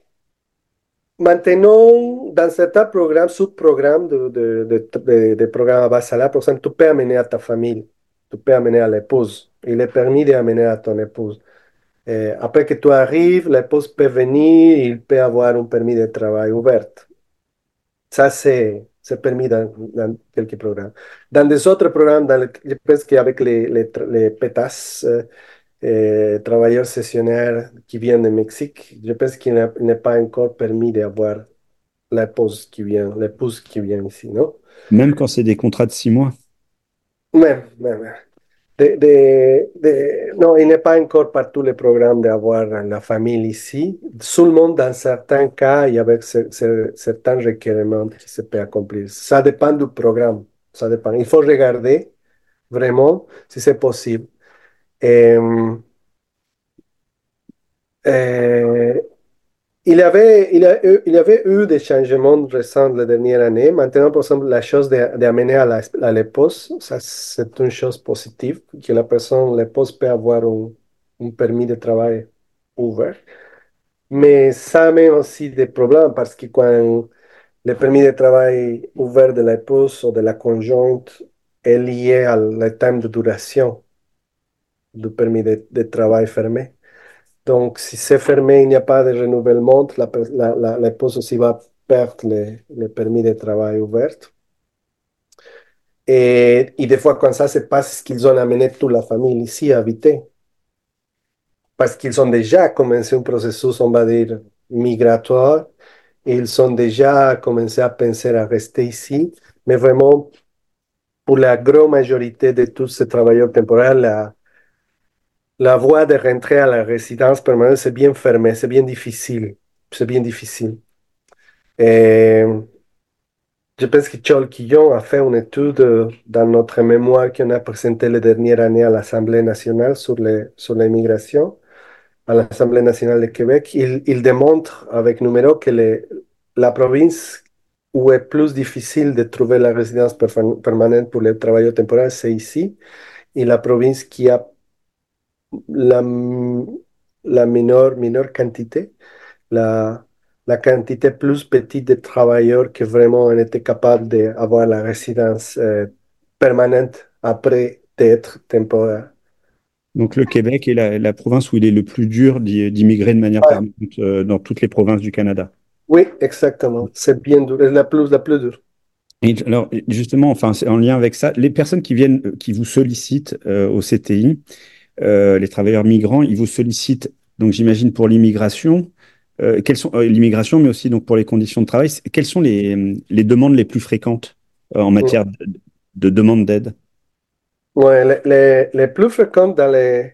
Speaker 2: maintenant, dans certains programmes, sous-programmes de, de, de, de- de programmes à bas salaire, par exemple, tu peux amener à ta famille, tu peux amener à l'épouse. Il est permis d'amener à ton épouse. Et après que tu arrives, l'épouse peut venir, il peut avoir un permis de travail ouvert. Ça, c'est c'est permis dans, dans quelques programmes. Dans des autres programmes, dans le- je pense qu'avec les, les, tra- les P E T A S, euh, euh, travailleurs sessionnaires qui viennent de Mexique, je pense qu'il n'a- il n'est pas encore permis d'avoir l'épouse qui vient, l'épouse qui vient ici, non?
Speaker 1: Même quand c'est des contrats de six mois?
Speaker 2: Même, même. De, de- de- non, il n'est pas encore par tous les programmes d'avoir la famille ici. Seulement dans certains cas et avec cer- cer- certains requériments qui se peuvent accomplir. Ça dépend du programme. Ça dépend. Il faut regarder vraiment si c'est possible. Et, euh, Il y avait, il y a eu, il y avait eu des changements récents la dernière année. Maintenant, par exemple, la chose de- d'amener à la, à l'épouse, ça, c'est une chose positive, que la personne, l'épouse peut avoir un, un permis de travail ouvert. Mais ça met aussi des problèmes parce que quand le permis de travail ouvert de l'épouse ou de la conjointe est lié à le temps de duration, du permis de, de travail fermé. Donc, si c'est fermé, il n'y a pas de renouvellement, la, per- la, la- l'épouse aussi va perdre le, le permis de travail ouvert. Et, et des fois, quand ça se passe, qu'ils ont amené toute la famille ici à habiter. Parce qu'ils ont déjà commencé un processus, on va dire, migratoire. Et ils ont déjà commencé à penser à rester ici. Mais vraiment, pour la grande majorité de tous ces travailleurs temporaires, la, la voie de rentrer à la résidence permanente, c'est bien fermé, c'est bien difficile. C'est bien difficile. Et je pense que Charles Quillon a fait une étude euh, dans notre mémoire qu'on a présenté la dernière année à l'Assemblée nationale sur les, sur l'immigration, à l'Assemblée nationale de Québec. Il, il démontre avec numéro que les- la province où est plus difficile de trouver la résidence perfa- permanente pour les travailleurs temporaires, c'est ici. Et la province qui a la, la mineure, mineure quantité, la, la quantité plus petite de travailleurs qui vraiment ont été capables d'avoir la résidence euh, permanente après d'être temporaire.
Speaker 1: Donc le Québec est la, la province où il est le plus dur d'y- d'immigrer de manière
Speaker 2: Ouais.
Speaker 1: permanente euh, dans toutes les provinces du Canada.
Speaker 2: Oui, exactement. C'est bien dur. C'est la plus, la plus dure.
Speaker 1: Et alors justement, enfin, c'est en lien avec ça, les personnes qui viennent, euh, qui vous sollicitent euh, au C T I, euh, les travailleurs migrants, ils vous sollicitent, donc j'imagine pour l'immigration, euh, quelles sont euh, l'immigration, mais aussi donc pour les conditions de travail, c'est- quelles sont les, les demandes les plus fréquentes euh, en
Speaker 2: Mm.
Speaker 1: matière de, de demande d'aide?
Speaker 2: Ouais, les, les- les plus fréquentes dans les,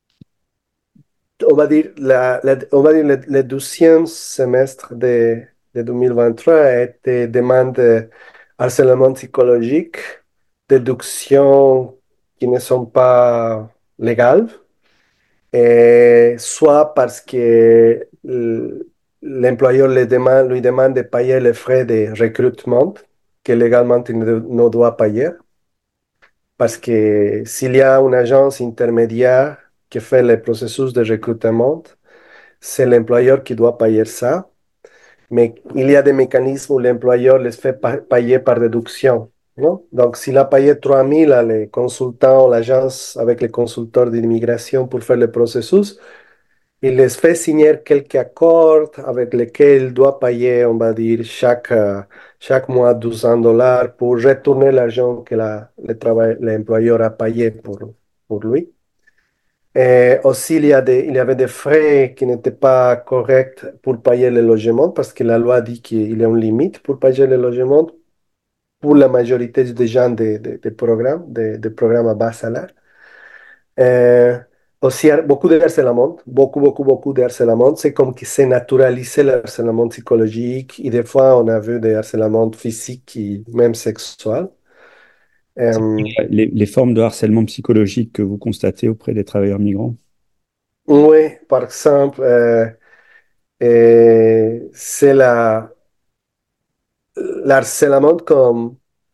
Speaker 2: on va dire, la, la- on va dire le, le douzième semestre de, de deux mille vingt-trois a été demande de harcèlement psychologique, déductions qui ne sont pas légales, et soit parce que euh, l'employeur le demande, lui demande de payer les frais de recrutement que légalement il ne, ne doit payer, parce que s'il y a une agence intermédiaire qui fait le processus de recrutement, c'est l'employeur qui doit payer ça, mais il y a des mécanismes où l'employeur les fait pa- payer par déduction, non? Donc, s'il a payé trois mille à les consultants, l'agence avec les consulteurs d'immigration pour faire le processus, il les fait signer quelques accords avec lesquels il doit payer, on va dire, chaque, euh, chaque mois deux cents dollars pour retourner l'argent que la, le travail, l'employeur a payé pour, pour lui. Et aussi, il y a des, il y avait des frais qui n'étaient pas corrects pour payer le logement parce que la loi dit qu'il y a une limite pour payer le logement pour la majorité des gens des des- des programmes, des, des programmes à bas salaire. Euh, aussi, beaucoup de harcèlement, beaucoup, beaucoup, beaucoup de harcèlement. C'est comme que c'est naturalisé le harcèlement psychologique et des fois, on a vu des harcèlements physiques et même sexuels.
Speaker 1: C'est
Speaker 2: Euh,
Speaker 1: quoi les, les formes de harcèlement psychologique que vous constatez auprès des travailleurs migrants?
Speaker 2: oui, par exemple, euh, euh, c'est la l'harcèlement comme,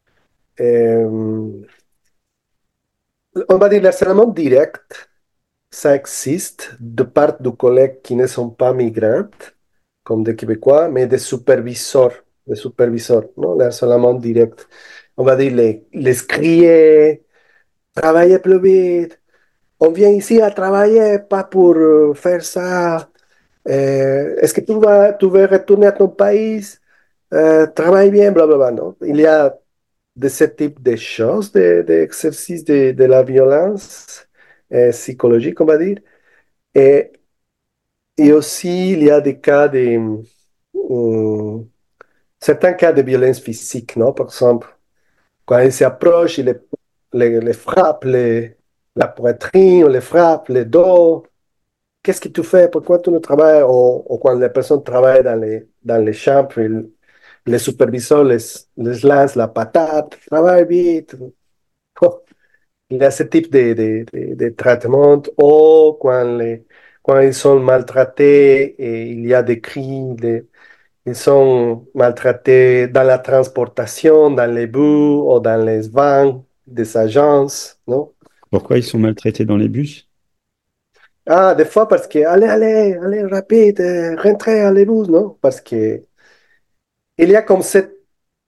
Speaker 2: euh, on va dire l'harcèlement direct, ça existe de part de collègues qui ne sont pas migrants, comme des Québécois, mais des superviseurs, des superviseurs, non? Le harcèlement direct. On va dire les, les crier, travaillez plus vite, on vient ici à travailler, pas pour euh, faire ça. Euh, est-ce que tu vas, tu veux retourner à ton pays? Euh, travaille bien, blablabla, non? Il y a de ce type de choses, d'exercices de, de, de la violence euh, psychologique, on va dire. Et, et aussi, il y a des cas de, euh, certains cas de violence physique, non? Par exemple, quand il s'approche, il les, les, les frappe les, la poitrine, on les frappe le dos. Qu'est-ce que tu fais? Pourquoi tu ne travailles? Ou, ou quand les personnes travaillent dans les, dans les champs, ils- les superviseurs les, les lancent la patate, travaille vite. Il y a ce type de, de, de, de traitement, ou quand, les, quand ils sont maltraités et il y a des cris, des- ils sont maltraités dans la transportation, dans les bus ou dans les vans des agences, non?
Speaker 1: Pourquoi ils sont maltraités dans les bus?
Speaker 2: Ah, des fois parce que, allez, allez, allez, rapide, euh, rentrez à les bus, non? Parce que il y a comme cette,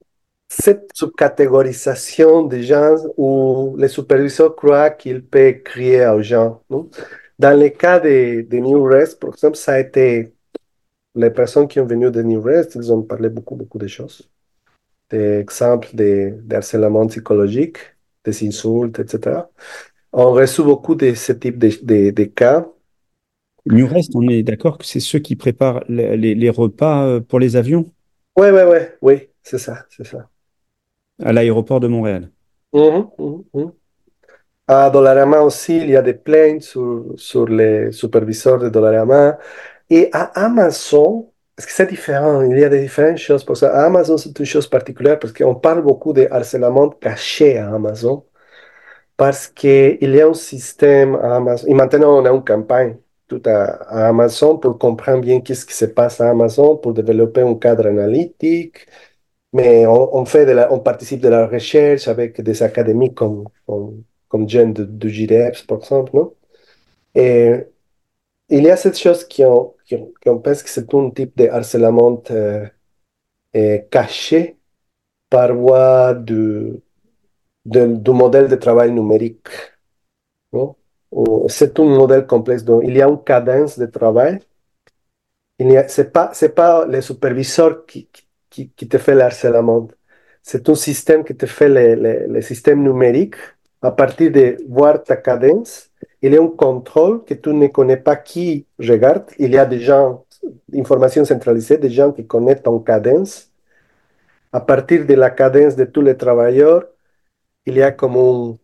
Speaker 2: cette subcatégorisation des gens où les superviseurs croient qu'ils peuvent crier aux gens, non? Dans le cas de, de New Rest, par exemple, ça a été les personnes qui ont venu de New Rest, ils ont parlé beaucoup, beaucoup de choses. Des exemples de, de harcèlement psychologique, des insultes, et cetera. On reçoit beaucoup de ce type de, de, de cas.
Speaker 1: New Rest, on est d'accord que c'est ceux qui préparent les, les- les repas euh, pour les avions
Speaker 2: Ouais, ouais, ouais, oui, c'est ça, c'est ça.
Speaker 1: à l'aéroport de Montréal.
Speaker 2: Mhm, mhm, mhm. À Dollarama aussi, il y a des plaintes sur, sur les superviseurs de Dollarama. Et à Amazon, parce que c'est différent, il y a des différentes choses pour ça. À Amazon, c'est une chose particulière parce qu'on parle beaucoup de harcèlement caché à Amazon, parce qu'il y a un système à Amazon. Et maintenant, on a une campagne tout à, à Amazon pour comprendre bien qu'est-ce qui se passe à Amazon, pour développer un cadre analytique. Mais on, on fait de la, on participe de la recherche avec des académiques comme, comme, comme Jen de, de J D F, par exemple, non? Et il y a cette chose qui on, qui on, qu'on pense que c'est un type de harcèlement euh, euh, caché par voie de, de- du modèle de travail numérique, non? Ou- C'est un modèle complexe. Donc, il y a une cadence de travail. Il n'y a, c'est pas, c'est pas le superviseur qui, qui, qui te fait le harcèlement. C'est un système qui te fait le, le, le système numérique à partir de voir ta cadence. Il y a un contrôle que tu ne connais pas qui regarde. Il y a des gens, informations centralisées, des gens qui connaissent ton cadence. À partir de la cadence de tous les travailleurs, il y a comme un-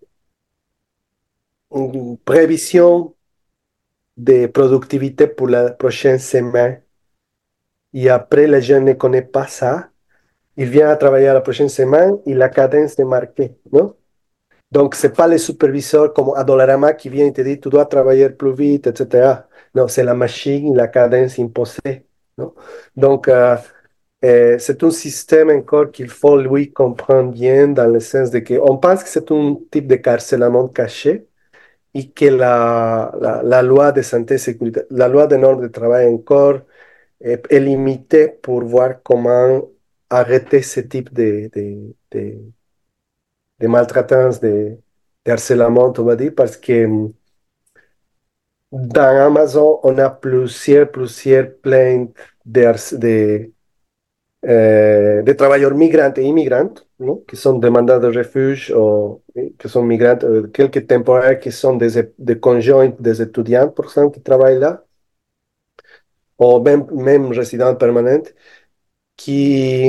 Speaker 2: une prévision de productivité pour la prochaine semaine. Et après, les gens ne connaissent pas ça. Il vient à travailler la prochaine semaine et la cadence est marquée, non? Donc, ce n'est pas le superviseur comme à Dollarama qui vient et te dit tu dois travailler plus vite, et cetera. Non, c'est la machine, la cadence imposée, non? Donc, euh, euh, c'est un système encore qu'il faut, lui, comprendre bien dans le sens de qu'on pense que c'est un type de harcèlement caché et que la, la, la loi de santé et sécurité, la loi des normes de travail encore est, est limitée pour voir comment arrêter ce type de, de, de, de maltraitance, de, de harcèlement, on va dire, parce que hum, dans Amazon, on a plusieurs, plusieurs plaintes de, harc- de, euh, de travailleurs migrants et immigrantes, ¿no? Qui sont demandeurs de refuge ou qui sont migrants, euh, quelques temporaires qui sont des, des conjoints des étudiants, par exemple, qui travaillent là, ou même, même résidents permanents, qui,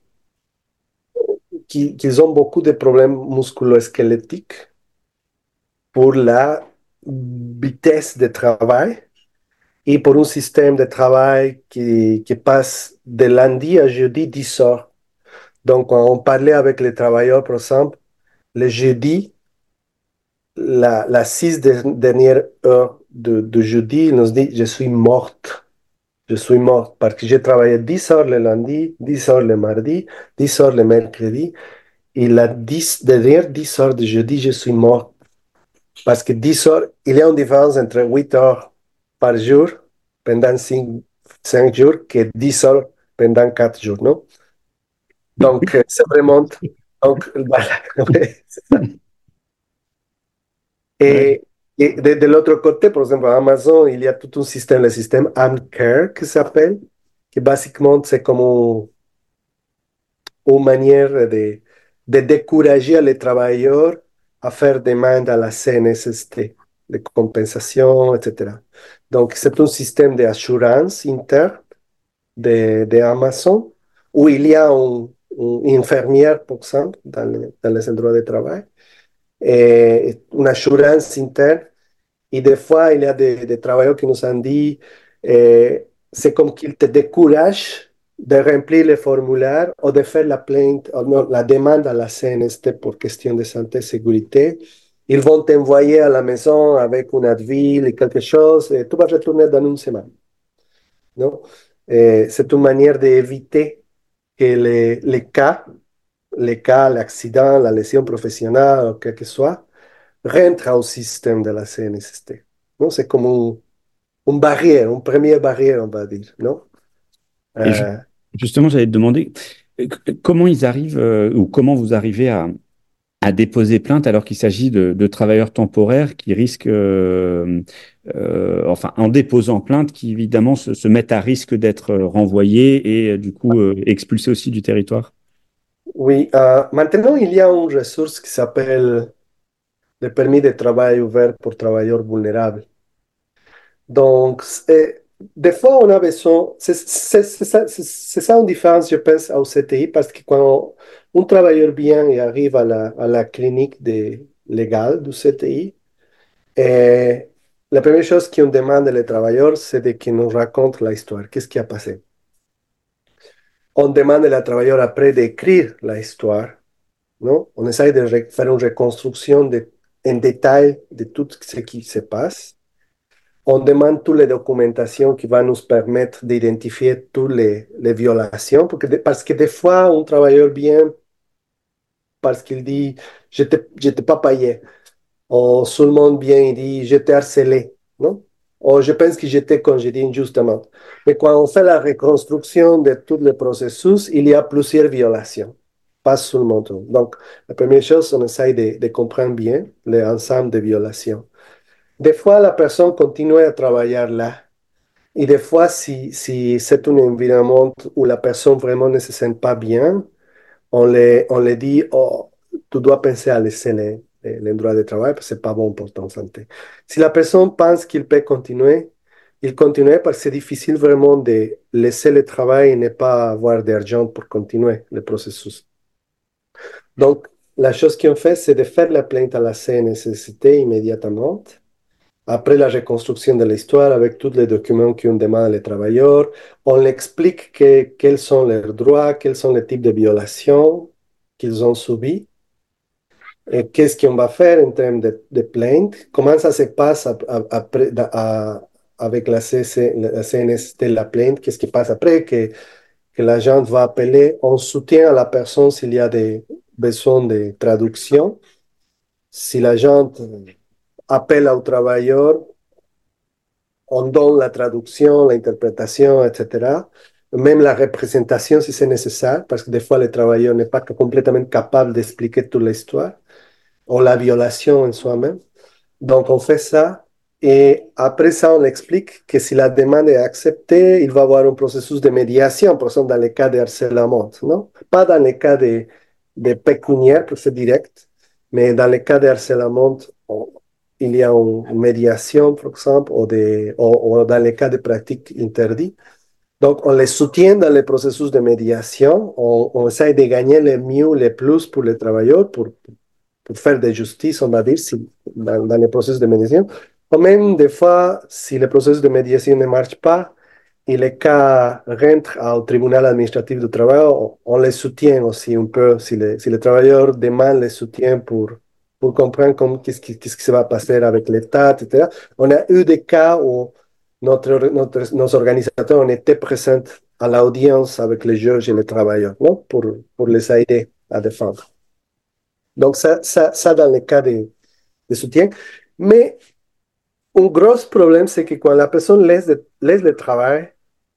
Speaker 2: qui, qui ont beaucoup de problèmes musculo-squelettiques pour la vitesse de travail et pour un système de travail qui, qui passe de lundi à jeudi dix heures. Donc, quand on parlait avec les travailleurs, par exemple, le jeudi, la, la six de- dernières heures de, de jeudi, ils nous dit, je suis morte. Je suis morte parce que j'ai travaillé dix heures le lundi, dix heures le mardi, dix heures le mercredi. Et la dix, dernière dix heures de jeudi, je suis morte. Parce que dix heures, il y a une différence entre huit heures par jour pendant cinq, cinq jours que dix heures pendant quatre jours, non? Donc, euh, ça remonte. Donc, voilà. Ouais, c'est ça.
Speaker 1: Ouais.
Speaker 2: Et, et de, de l'autre côté, par exemple, à Amazon, il y a tout un système, le système AmCare qui s'appelle, qui basiquement, c'est comme un- une manière de, de décourager les travailleurs à faire demande à la C N S S T, de compensation, et cetera. Donc, c'est un système d'assurance interne de, de Amazon où il y a un- une infirmière, par exemple, dans, le- dans les endroits de travail, et une assurance interne. Et des fois, il y a des, des travailleurs qui nous ont dit, eh, c'est comme qu'ils te découragent de remplir le formulaire ou de faire la plainte, ou non, la demande à la C N S T pour question de santé et sécurité. Ils vont t'envoyer à la maison avec une Advil et quelque chose, et tu vas retourner dans une semaine, non? Eh, c'est une manière d'éviter que les, les cas, les cas, l'accident, la lésion professionnelle, ou quel que soit, rentrent au système de la C N S S T. Non? C'est comme un, une barrière, une première barrière, on va dire, non?
Speaker 1: Et ju-
Speaker 2: Euh,
Speaker 1: Justement, j'allais te demander, comment ils arrivent euh, ou comment vous arrivez à, à déposer plainte alors qu'il s'agit de, de travailleurs temporaires qui risquent, euh, euh, enfin, en déposant plainte, qui évidemment se, se mettent à risque d'être renvoyés et euh, du coup euh, expulsés aussi du territoire?
Speaker 2: Oui, euh, maintenant il y a une ressource qui s'appelle le permis de travail ouvert pour travailleurs vulnérables. Donc, c'est- des fois, on a besoin, c'est c'est- c'est ça, c'est- c'est ça une différence, je pense, au C T I, parce que quand un travailleur vient et arrive à la, à la clinique de, légale du C T I, et la première chose qu'on demande les travailleurs, c'est de qu'ils nous racontent l'histoire. Qu'est-ce qui a passé? On demande à la travailleur après d'écrire l'histoire, non? On essaie de ré- faire une reconstruction de, en détail de tout ce qui se passe. On demande toutes les documentations qui vont nous permettre d'identifier toutes les, les violations, porque de- parce que des fois, un travailleur vient parce qu'il dit, je n'étais pas payé, ou tout le monde vient et dit, j'étais harcelé, non? Ou je pense que j'étais congédié injustement. Mais quand on fait la reconstruction de tout le processus, il y a plusieurs violations, pas seulement tout. Donc, la première chose, on essaie de, de comprendre bien l'ensemble des violations. Des fois, la personne continue à travailler là. Et des fois, si, si c'est un environnement où la personne vraiment ne se sent pas bien, on le, on le dit, oh, tu dois penser à laisser le- le- l'endroit de travail parce que c'est pas bon pour ton santé. Si la personne pense qu'il peut continuer, il continue parce que c'est difficile vraiment de laisser le travail et ne pas avoir d'argent pour continuer le processus. Donc, la chose qu'on fait, c'est de faire la plainte à la C N S S T immédiatement après la reconstruction de l'histoire, avec tous les documents qu'on demande les travailleurs, on explique que, quels sont leurs droits, quels sont les types de violations qu'ils ont subis, et qu'est-ce qu'on va faire en termes de, de plainte, comment ça se passe ap- ap- après, à- avec la, C C la C N S T, la plainte, qu'est-ce qui passe après, que, que l'agent va appeler, on soutient à la personne s'il y a des besoins de traduction. Si l'agent appelle au travailleur, on donne la traduction, l'interprétation, et cetera. Même la représentation si c'est nécessaire, parce que des fois le travailleur n'est pas complètement capable d'expliquer toute l'histoire, ou la violation en soi-même. Donc on fait ça, et après ça on explique que si la demande est acceptée, il va y avoir un processus de médiation, par exemple dans les cas de harcèlement, non? Pas dans les cas de, de pécuniaire, parce que c'est direct, mais dans les cas de harcèlement, on- il y a une médiation, par exemple, ou, de, ou, ou dans les cas de pratiques interdites. Donc, on les soutient dans le processus de médiation, on, on essaie de gagner le mieux, le plus pour les travailleurs, pour, pour faire de justice, on va dire, si, dans, dans le processus de médiation. Ou même, des fois, si le processus de médiation ne marche pas, et les cas rentrent au tribunal administratif du travail, on, on les soutient aussi un peu. Si le, si le travailleur demande le soutien pour, pour comprendre comment, qu'est-ce qui, qu'est-ce qui se va passer avec l'État, et cetera. On a eu des cas où notre, notre, nos organisateurs ont été présents à l'audience avec les juges et les travailleurs, non? Pour, pour les aider à défendre. Donc, ça, ça, ça dans le cas de, de soutien. Mais un gros problème, c'est que quand la personne laisse, de, laisse le travail,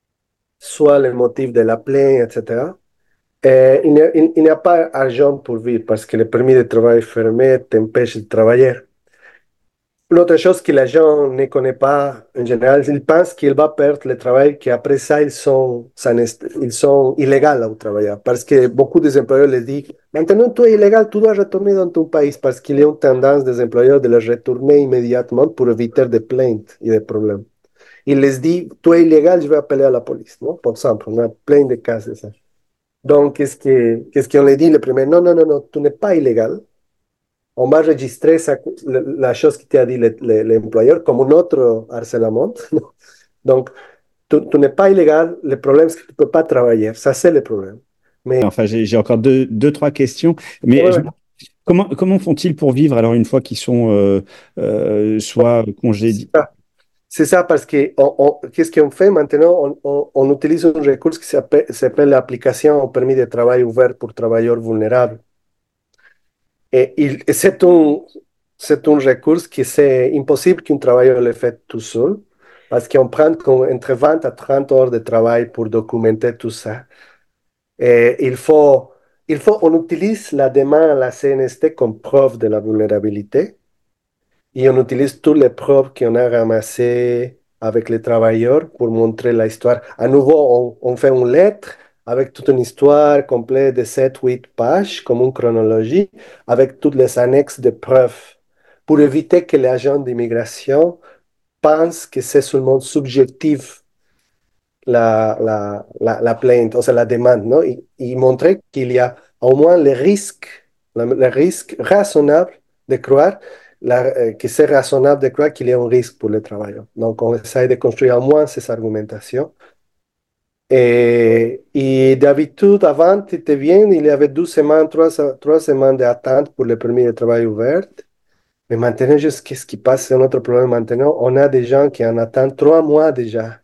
Speaker 2: soit le motif de la plainte, et cetera, euh, il n'y a, il, il n'y a pas argent pour vivre parce que le permis de travail fermé t'empêche de travailler. L'autre chose que les gens ne connaissent pas en général, ils pensent qu'ils vont perdre le travail, qu'après ça, ils sont, ils sont illégaux au travail. Parce que beaucoup des employeurs les disent, maintenant tu es illégal, tu dois retourner dans ton pays, parce qu'il y a une tendance des employeurs de les retourner immédiatement pour éviter des plaintes et des problèmes. Ils les disent, tu es illégal, je vais appeler à la police, non? Par exemple, on a plein de cas de ça. Donc, qu'est-ce que, qu'est-ce qu'on les dit le premier? Non, non, non, non, tu n'es pas illégal. On va enregistrer ça, la, la chose que t'a dit l'employeur comme un autre harcèlement. Donc, tu, tu n'es pas illégal. Le problème, c'est que tu ne peux pas travailler. Ça, c'est le problème. Mais,
Speaker 1: Enfin, j'ai j'ai encore deux, deux, trois questions. Mais
Speaker 2: ouais,
Speaker 1: je-
Speaker 2: ouais,
Speaker 1: comment, comment font-ils pour vivre alors une fois qu'ils sont euh, euh, soit
Speaker 2: c'est
Speaker 1: congédiés?
Speaker 2: ça. C'est ça parce que on, on- qu'est-ce qu'on fait maintenant? On, on- on utilise un recours qui s'appelle s'appelle l'application au permis de travail ouvert pour travailleurs vulnérables. Et il- et c'est un, c'est un recours qui c'est impossible qu'un travailleur le fasse tout seul, parce qu'on prend comme entre vingt à trente heures de travail pour documenter tout ça. Et il faut, il faut, on utilise la demande à la C N S T comme preuve de la vulnérabilité et on utilise toutes les preuves qu'on a ramassées avec les travailleurs pour montrer la histoire. À nouveau, on, on fait une lettre avec toute une histoire complète de sept huit pages, comme une chronologie, avec toutes les annexes de preuves, pour éviter que les agents d'immigration pensent que c'est seulement subjectif la, la, la, la plainte, o sea, la demande, ¿no? Y, y montrer qu'il y a au moins le risque, le, le risque raisonnable de croire, la, euh, que c'est raisonnable de croire qu'il y a un risque pour le travailleur. Donc, on essaie de construire au moins ces argumentations. Et, et d'habitude, avant, tu étais bien, il y avait douze semaines, trois, trois semaines d'attente pour le permis de travail ouvert. Mais maintenant, juste qu'est-ce qui passe, c'est un autre problème maintenant. On a des gens qui en attendent trois mois déjà.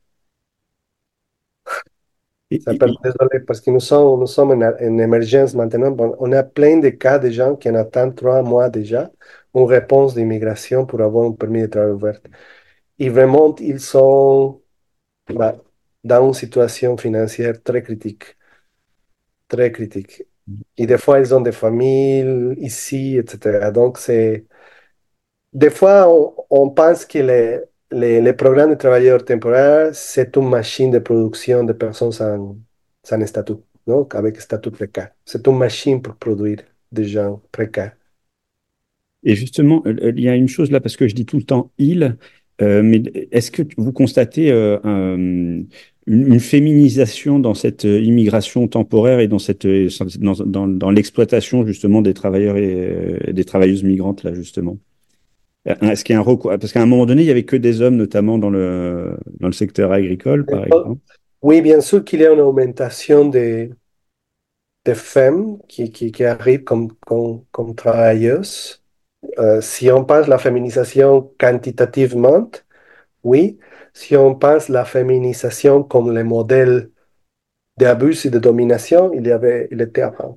Speaker 1: Et,
Speaker 2: Ça peut-
Speaker 1: et-
Speaker 2: Désolé, parce que nous sommes, nous sommes en, en émergence maintenant. Bon, on a plein de cas de gens qui en attendent trois mois déjà une réponse d'immigration pour avoir un permis de travail ouvert. Et vraiment, ils sont bah, dans une situation financière très critique, très critique. Et des fois, ils ont des familles ici, et cetera. Donc, c'est... Des fois, on, on pense que les, les, les programmes de travailleurs temporaires, c'est une machine de production de personnes sans, sans statut, non? Avec statut précaire. C'est une machine pour produire des gens précaires.
Speaker 1: et justement, euh, il y a une chose là, parce que je dis tout le temps il, euh, mais est-ce que vous constatez euh, un- une, une féminisation dans cette euh, immigration temporaire et dans cette euh, dans, dans, dans l'exploitation justement des travailleurs et euh, des travailleuses migrantes là justement? Euh, Est-ce qu'il y a un recours? Parce qu'à un moment donné, il y avait que des hommes, notamment dans le dans le secteur agricole, par exemple.
Speaker 2: Oui, bien sûr qu'il y a une augmentation des, des femmes qui, qui, qui arrivent comme, comme, comme travailleuses. Euh, si on pense la féminisation quantitativement, oui. Si on pense la féminisation comme le modèle d'abus et de domination, il y avait, il était avant.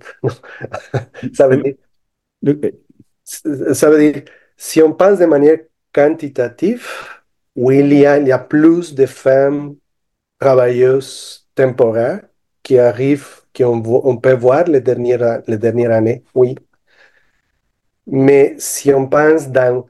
Speaker 2: Ça veut
Speaker 1: Le-
Speaker 2: dire,
Speaker 1: le-
Speaker 2: ça veut dire, si on pense de manière quantitative, oui, il y a, il y a plus de femmes travailleuses temporaires qui arrivent, qui on, vo- on peut voir les dernières, les dernières années, oui. Mais si on pense dans,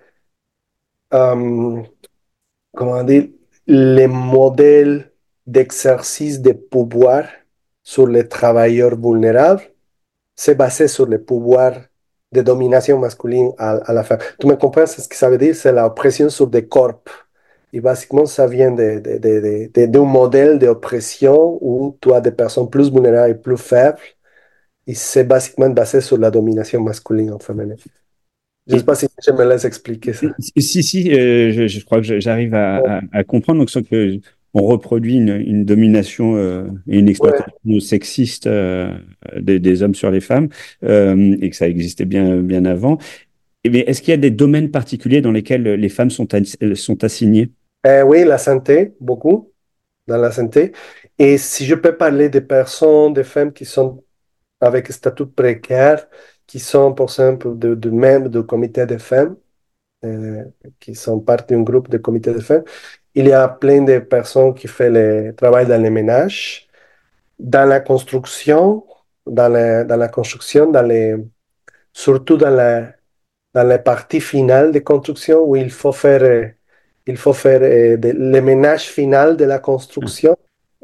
Speaker 2: euh, comment dire, les modèles d'exercice de pouvoir sur les travailleurs vulnérables, c'est basé sur le pouvoir de domination masculine à, à la femme. Tu me comprends ce que ça veut dire? C'est la oppression sur des corps. Et basiquement, ça vient de, de, de, de, de- d'un modèle d'oppression où tu as des personnes plus vulnérables et plus faibles. Et c'est basiquement basé sur la domination masculine en féminin. Je ne sais
Speaker 1: et-
Speaker 2: pas si je me laisse expliquer ça.
Speaker 1: Si, si, euh, je, je crois que je- j'arrive à,
Speaker 2: Ouais,
Speaker 1: à- à comprendre. Donc, sans que on reproduit une, une domination euh, et une
Speaker 2: ouais.
Speaker 1: exploitation sexiste euh, des, des hommes sur les femmes, euh, et que ça existait bien, bien avant. Et bien, est-ce qu'il y a des domaines particuliers dans lesquels les femmes sont, ass- sont assignées?
Speaker 2: Euh, oui, la santé, beaucoup dans la santé. Et si je peux parler des personnes, des femmes qui sont avec statut précaire, qui sont, par exemple, de, de membres du comité de femmes, euh, qui sont partie d'un groupe de comité de femmes. Il y a plein de personnes qui font le travail dans les ménages, dans la construction, dans la, dans la construction, dans les, surtout dans la, dans la partie finale de construction où il faut faire, euh, il faut faire euh, de- le ménage final de la construction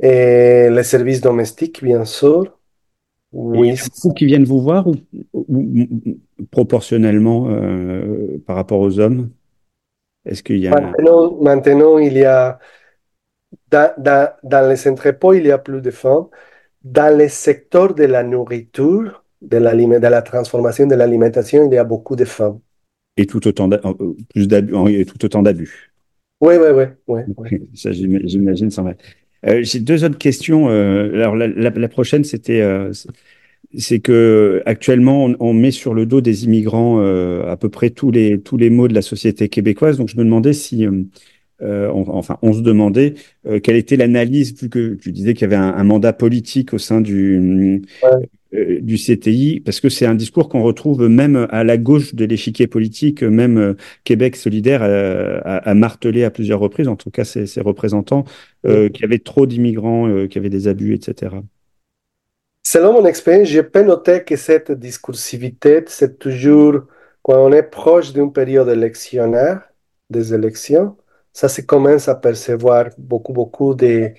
Speaker 2: et les services domestiques, bien sûr.
Speaker 1: Et il y
Speaker 2: Oui,
Speaker 1: en a beaucoup qui viennent vous voir ou, ou- ou- proportionnellement euh, par rapport aux hommes? Est-ce qu'il y a...
Speaker 2: maintenant, maintenant il y a, dans, dans, dans les entrepôts, il y a plus de femmes. Dans le secteur de la nourriture, de, l'aliment- de la transformation de l'alimentation, il y a beaucoup de femmes.
Speaker 1: Et tout autant d'a- euh, plus d'abus, et tout autant d'abus?
Speaker 2: Oui, oui, oui, oui, oui.
Speaker 1: Ça, j'im- j'imagine, sans vrai. Euh, j'ai deux autres questions. Euh, alors, la, la- la prochaine, c'était, euh, c'est que actuellement, on, on met sur le dos des immigrants euh, à peu près tous les tous les maux de la société québécoise. Donc, je me demandais si, euh, euh, on- enfin, on se demandait euh, quelle était l'analyse, vu que tu disais qu'il y avait un, un mandat politique au sein du
Speaker 2: Ouais.
Speaker 1: euh, du C T I, parce que c'est un discours qu'on retrouve même à la gauche de l'échiquier politique, même euh, Québec solidaire euh, a, a martelé à plusieurs reprises, en tout cas ses, ses représentants, euh, qu'il y avait trop d'immigrants, euh, qu'il y avait des abus, et cetera.
Speaker 2: Selon mon expérience, je peux noter que cette discursivité, c'est toujours quand on est proche d'une période électionnaire, des élections, ça se commence à percevoir beaucoup, beaucoup de,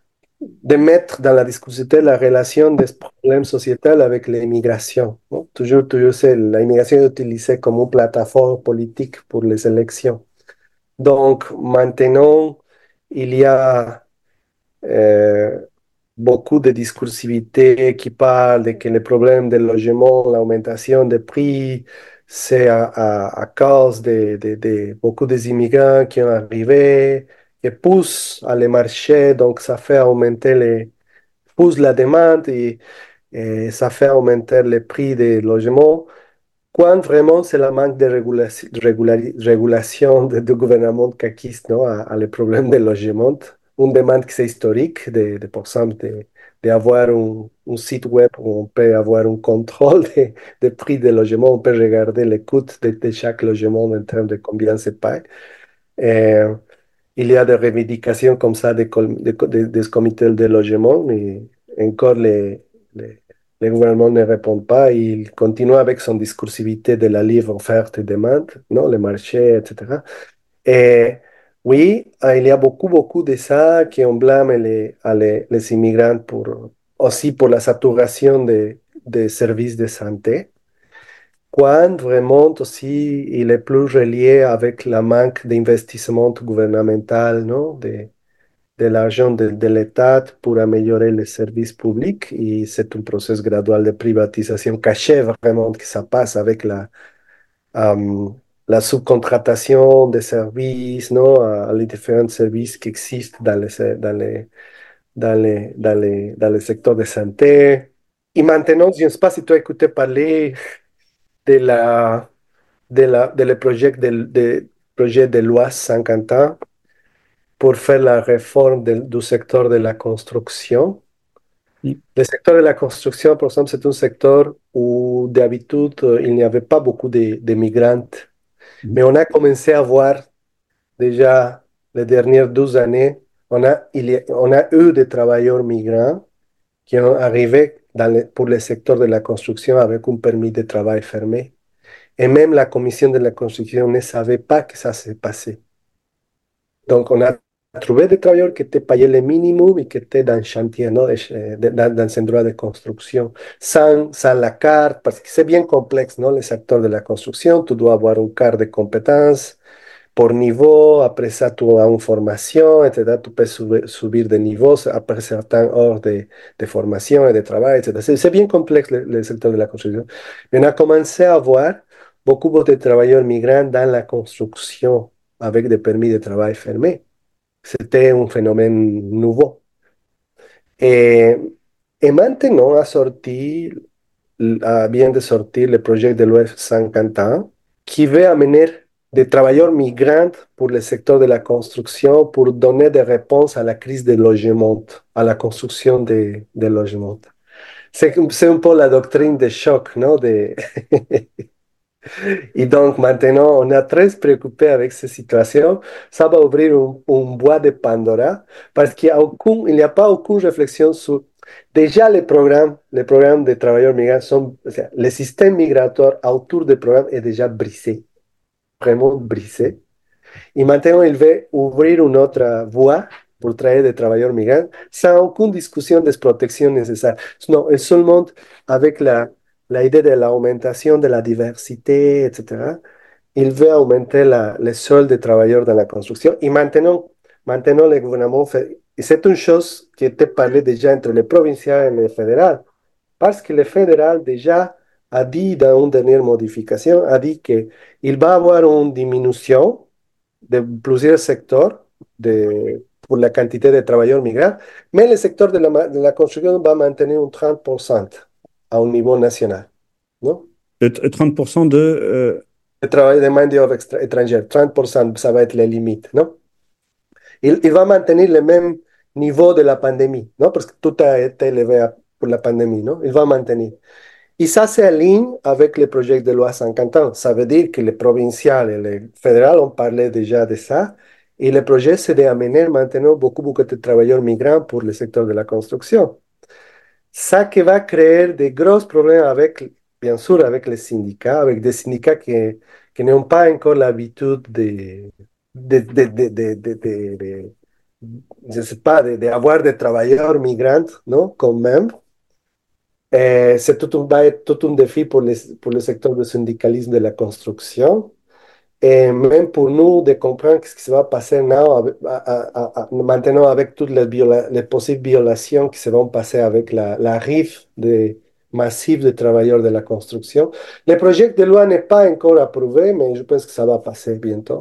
Speaker 2: de mettre dans la discursivité la relation des problèmes sociétals avec l'immigration, ¿no? Toujours, toujours, c'est l'immigration est utilisée comme une plateforme politique pour les élections. Donc, maintenant, il y a euh, beaucoup de discursivité qui parle de que le problème du logement, l'augmentation des prix, c'est à, à- à cause de, de- de beaucoup des immigrants qui ont arrivé, qui poussent à le marché, donc ça fait augmenter les, pousse la demande et, et ça fait augmenter les prix des logements. Quand vraiment c'est la manque de régulation, régulation de- du gouvernement caquiste, non, à, à le problème des logements. Une demande qui est historique, de, de, par exemple, de, d'avoir un, un site web où on peut avoir un contrôle des des prix des logements, on peut regarder les coûts de, de chaque logement en termes de combien se paye. Et il y a des revendications comme ça des, col- des, co- des- des comités de logement, mais encore les, les, les gouvernements ne répondent pas. Il continue avec son discursivité de la libre offerte et demande, non, les marchés, et cetera. Et oui, ah, il y a beaucoup, beaucoup de ça qui on blâme les, à les, les immigrants pour, aussi pour la saturation des des services de santé. Quand vraiment aussi il est plus relié avec la manque d'investissement gouvernemental, non? De, de l'argent de, de l'État pour améliorer les services publics. Et c'est un processus graduel de privatisation caché vraiment que ça passe avec la, euh, la subcontratation des services, non? À, à les différents services qui existent dans les, dans les, dans les, dans les, dans le secteur de santé. Et maintenant, je ne sais pas si tu as écouté parler de la de la, de le projet de, de, projet de loi cinquante ans pour faire la réforme de- du secteur de la construction.
Speaker 1: Mm.
Speaker 2: Le secteur de la construction, par exemple, c'est un secteur où d'habitude, euh, il n'y avait pas beaucoup de, de migrants.
Speaker 1: Mm.
Speaker 2: Mais on a commencé à voir déjà les dernières douze années, on a, il y a- on a eu des travailleurs migrants qui ont arrivé dans le- pour le secteur de la construction avec un permis de travail fermé. Et même la commission de la construction ne savait pas que ça s'est passé. Donc, on a trouvé des travailleurs qui étaient payés le minimum et qui étaient dans le chantier, ¿no? De- de- dans, dans ce endroit de construction, sans, sans la carte, parce que c'est bien complexe, ¿no? Le secteur de la construction, tu dois avoir une carte de compétences por niveau, après ça, tu as une formation, et cetera. Tu peux subir, subir de niveau après certaines heures de, de formation et de travail, et cetera. C'est c'est bien complexe le, le secteur de la construction. Mais on a commencé à voir beaucoup de travailleurs migrants dans la construction avec des permis de travail fermés. C'était un phénomène nouveau. Et, et maintenant, a sorti, a- vient de sortir le projet de loi cinquante ans qui veut amener des travailleurs migrants pour le secteur de la construction pour donner des réponses à la crise des logements, à la construction des, des logements. C'est c'est un peu la doctrine de choc, non? De, et donc maintenant, on est très préoccupé avec cette situation. Ça va ouvrir un, un bois de Pandora parce qu'il n'y a, aucun, il n'y a pas aucune réflexion sur... Déjà, les programmes, les programmes de travailleurs migrants sont... O sea, le système migratoire autour des programmes est déjà brisé, vraiment brisé. Et maintenant, il veut ouvrir une autre voie pour travailler des travailleurs migrants sans aucune discussion de protection nécessaire. Non, et seulement avec la, la idée de l'augmentation de la diversité, et cetera. Il veut augmenter la, le sol des travailleurs dans la construction. Et maintenant, maintenant le gouvernement fait... et c'est une chose qui était parlée déjà entre le provincial et le fédéral, parce que le fédéral déjà a dit dans une dernière modification, a dit qu'il va avoir une diminution de plusieurs secteurs de, pour la quantité de travailleurs migrants, mais le secteur de la, de la construction va maintenir un trente pour cent à un niveau national, non?
Speaker 1: Le t- trente pour cent de... euh,
Speaker 2: Le travail de main-d'œuvre étrangère, trente pour cent, ça va être la limite, non? Il, il va maintenir le même niveau de la pandémie, non? Parce que tout a été élevé à- pour la pandémie, non? Il va maintenir. Et ça s'aligne avec le projet de loi cinquante ans. Ça veut dire que les provinciales et les fédérales ont parlé déjà de ça. Et le projet, c'est d'amener maintenant beaucoup, beaucoup de travailleurs migrants pour le secteur de la construction. Ça qui va créer des gros problèmes avec, bien sûr, avec les syndicats, avec des syndicats qui, qui n'ont pas encore l'habitude de, de, de, de, de, de, de- de- je sais pas, de, de avoir des travailleurs migrants, non, comme membres. Eh, c'est tout un, va être tout un défi pour, les, pour le secteur du syndicalisme de la construction. Et même pour nous de comprendre ce qui se va passer now, avec- à- à- à- maintenant avec toutes les, viola- les possibles violations qui se vont passer avec la, la rive de, massive de travailleurs de la construction. Le projet de loi n'est pas encore approuvé, mais je pense que ça va passer bientôt.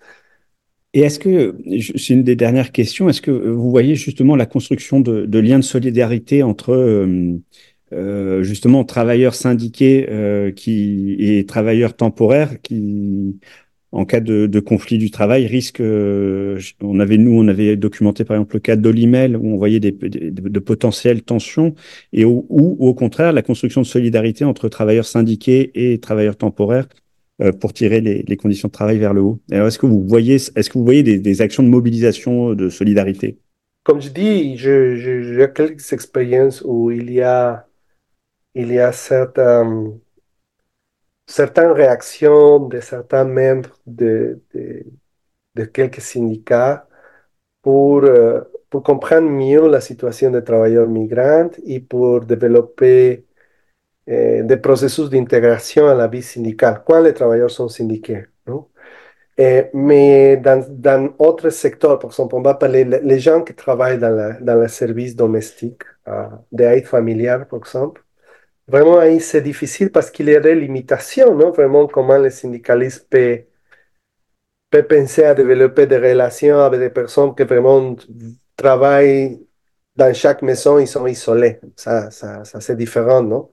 Speaker 1: Et est-ce que, je- c'est une des dernières questions, est-ce que vous voyez justement la construction de, de liens de solidarité entre euh, euh, justement travailleurs syndiqués euh, qui, et travailleurs temporaires qui, en cas de, de conflit du travail, risquent, euh, on avait, nous, on avait documenté par exemple le cas d'Olimel où on voyait des, des- de, potentielles tensions et où, où, au contraire, la construction de solidarité entre travailleurs syndiqués et travailleurs temporaires euh, pour tirer les, les conditions de travail vers le haut. Alors, est-ce que vous voyez, est-ce que vous voyez des, des actions de mobilisation de solidarité?
Speaker 2: Comme je dis, je- je- j'ai quelques expériences où il y a, il y a certaines, certaines réactions de certains membres de, de, de quelques syndicats pour, euh, pour comprendre mieux la situation des travailleurs migrants et pour développer euh, des processus d'intégration à la vie syndicale quand les travailleurs sont syndiqués, non? Et, mais dans, dans d'autres secteurs, par exemple, on va parler les, les gens qui travaillent dans, la, dans le service domestique, euh, d'aide familiale, par exemple. Vraiment, ahí c'est difficile parce qu'il y a des limitations, non? Vraiment, comment les syndicalistes peuvent peut penser à développer des relations avec des personnes qui vraiment travaillent dans chaque maison, ils sont isolés. Ça, ça, ça c'est différent, non?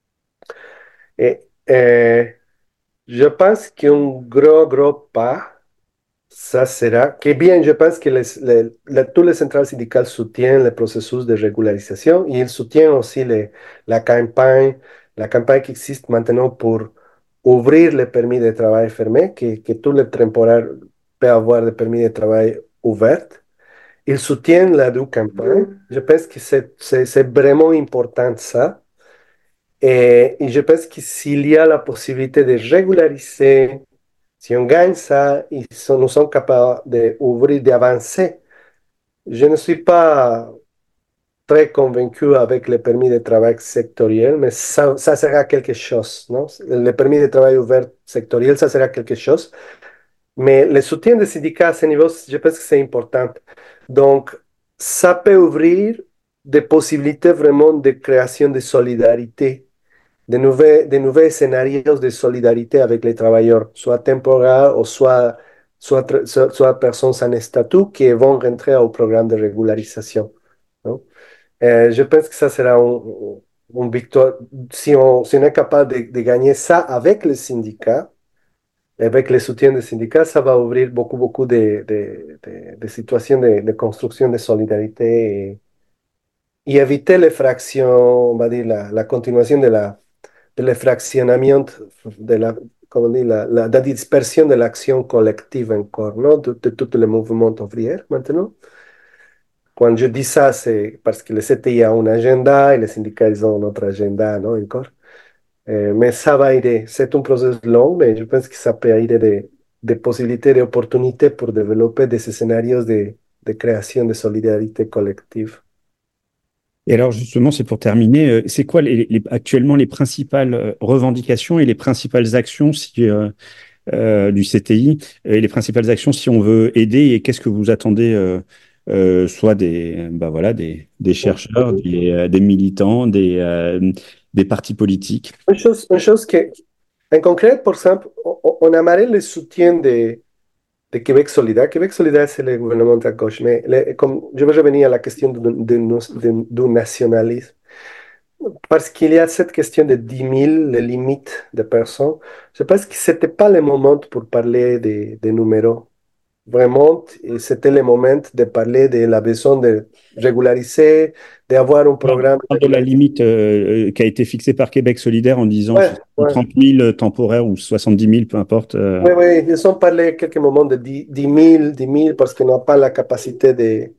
Speaker 2: Et, euh, je pense qu'un gros, gros pas, ça sera que bien, je pense que les, les, les, tous les centrales syndicales soutiennent le processus de régularisation et ils soutiennent aussi les, la campagne, la campagne qui existe maintenant pour ouvrir les permis de travail fermés, que, que tous les temporaires peuvent avoir des permis de travail ouverts. Ils soutiennent la double campagne. Je pense que c'est c'est- c'est vraiment important ça. Et, et je pense que s'il y a la possibilité de régulariser, si on gagne ça, ils sont, nous sommes capables d'ouvrir, d'avancer. Je ne suis pas très convaincu avec le permis de travail sectoriel, mais ça, ça sera quelque chose, non? Le permis de travail ouvert sectoriel, ça sera quelque chose. Mais le soutien des syndicats à ce niveau, je pense que c'est important. Donc, ça peut ouvrir des possibilités vraiment de création de solidarité, de nouveaux, de nouveaux scénarios de solidarité avec les travailleurs, soit temporaires ou soit, soit, soit, soit personnes sans statut qui vont rentrer au programme de régularisation, non? Euh, je pense que ça sera une, une victoire. Si on, si on est capable de, de gagner ça avec les syndicats, avec le soutien des syndicats, ça va ouvrir beaucoup, beaucoup de, de, de, de situations de, de, construction de solidarité et, et éviter les fractions, on va dire, la, la continuation de la, de le fraccionamiento, de la, comment dire, la, la, la dispersion de l'action collective encore, non? De, de tout le mouvement ouvrier maintenant. Quand je dis ça, c'est parce que le C T I a un agenda et les syndicats ils ont un autre agenda, non? Encore. Euh, mais ça va aider. C'est un processus long, mais je pense que ça peut aider des, des possibilités, des opportunités pour développer des scénarios de, de création de solidarité collective.
Speaker 1: Et alors justement, c'est pour terminer, euh, c'est quoi les, les- actuellement les principales euh, revendications et les principales actions si, euh, euh, du C T I et les principales actions si on veut aider et qu'est-ce que vous attendez euh, euh, soit des, bah voilà, des, des chercheurs, des, euh, des militants, des, euh, des partis politiques.
Speaker 2: Une chose, une chose que, en concret, par exemple, on, on aimerait le soutien de, de Québec solidaire. Québec solidaire, c'est le gouvernement de gauche, mais le, comme je vais revenir à la question du, du, du, du nationalisme. Parce qu'il y a cette question de dix mille, les limites de personnes. Je pense que ce n'était pas le moment pour parler des des numéros. Vraiment, et c'était le moment de parler de la besoin de régulariser, d'avoir un
Speaker 1: On
Speaker 2: programme de
Speaker 1: parle de la
Speaker 2: régularisation.
Speaker 1: limite euh, euh, qui a été fixée par Québec solidaire en disant je
Speaker 2: Ouais,
Speaker 1: sais pas,
Speaker 2: ouais.
Speaker 1: trente mille temporaires ou soixante-dix mille, peu importe. euh.
Speaker 2: Oui, oui, ils ont parlé quelques moments de dix mille, dix mille, parce qu'ils n'ont pas la capacité de,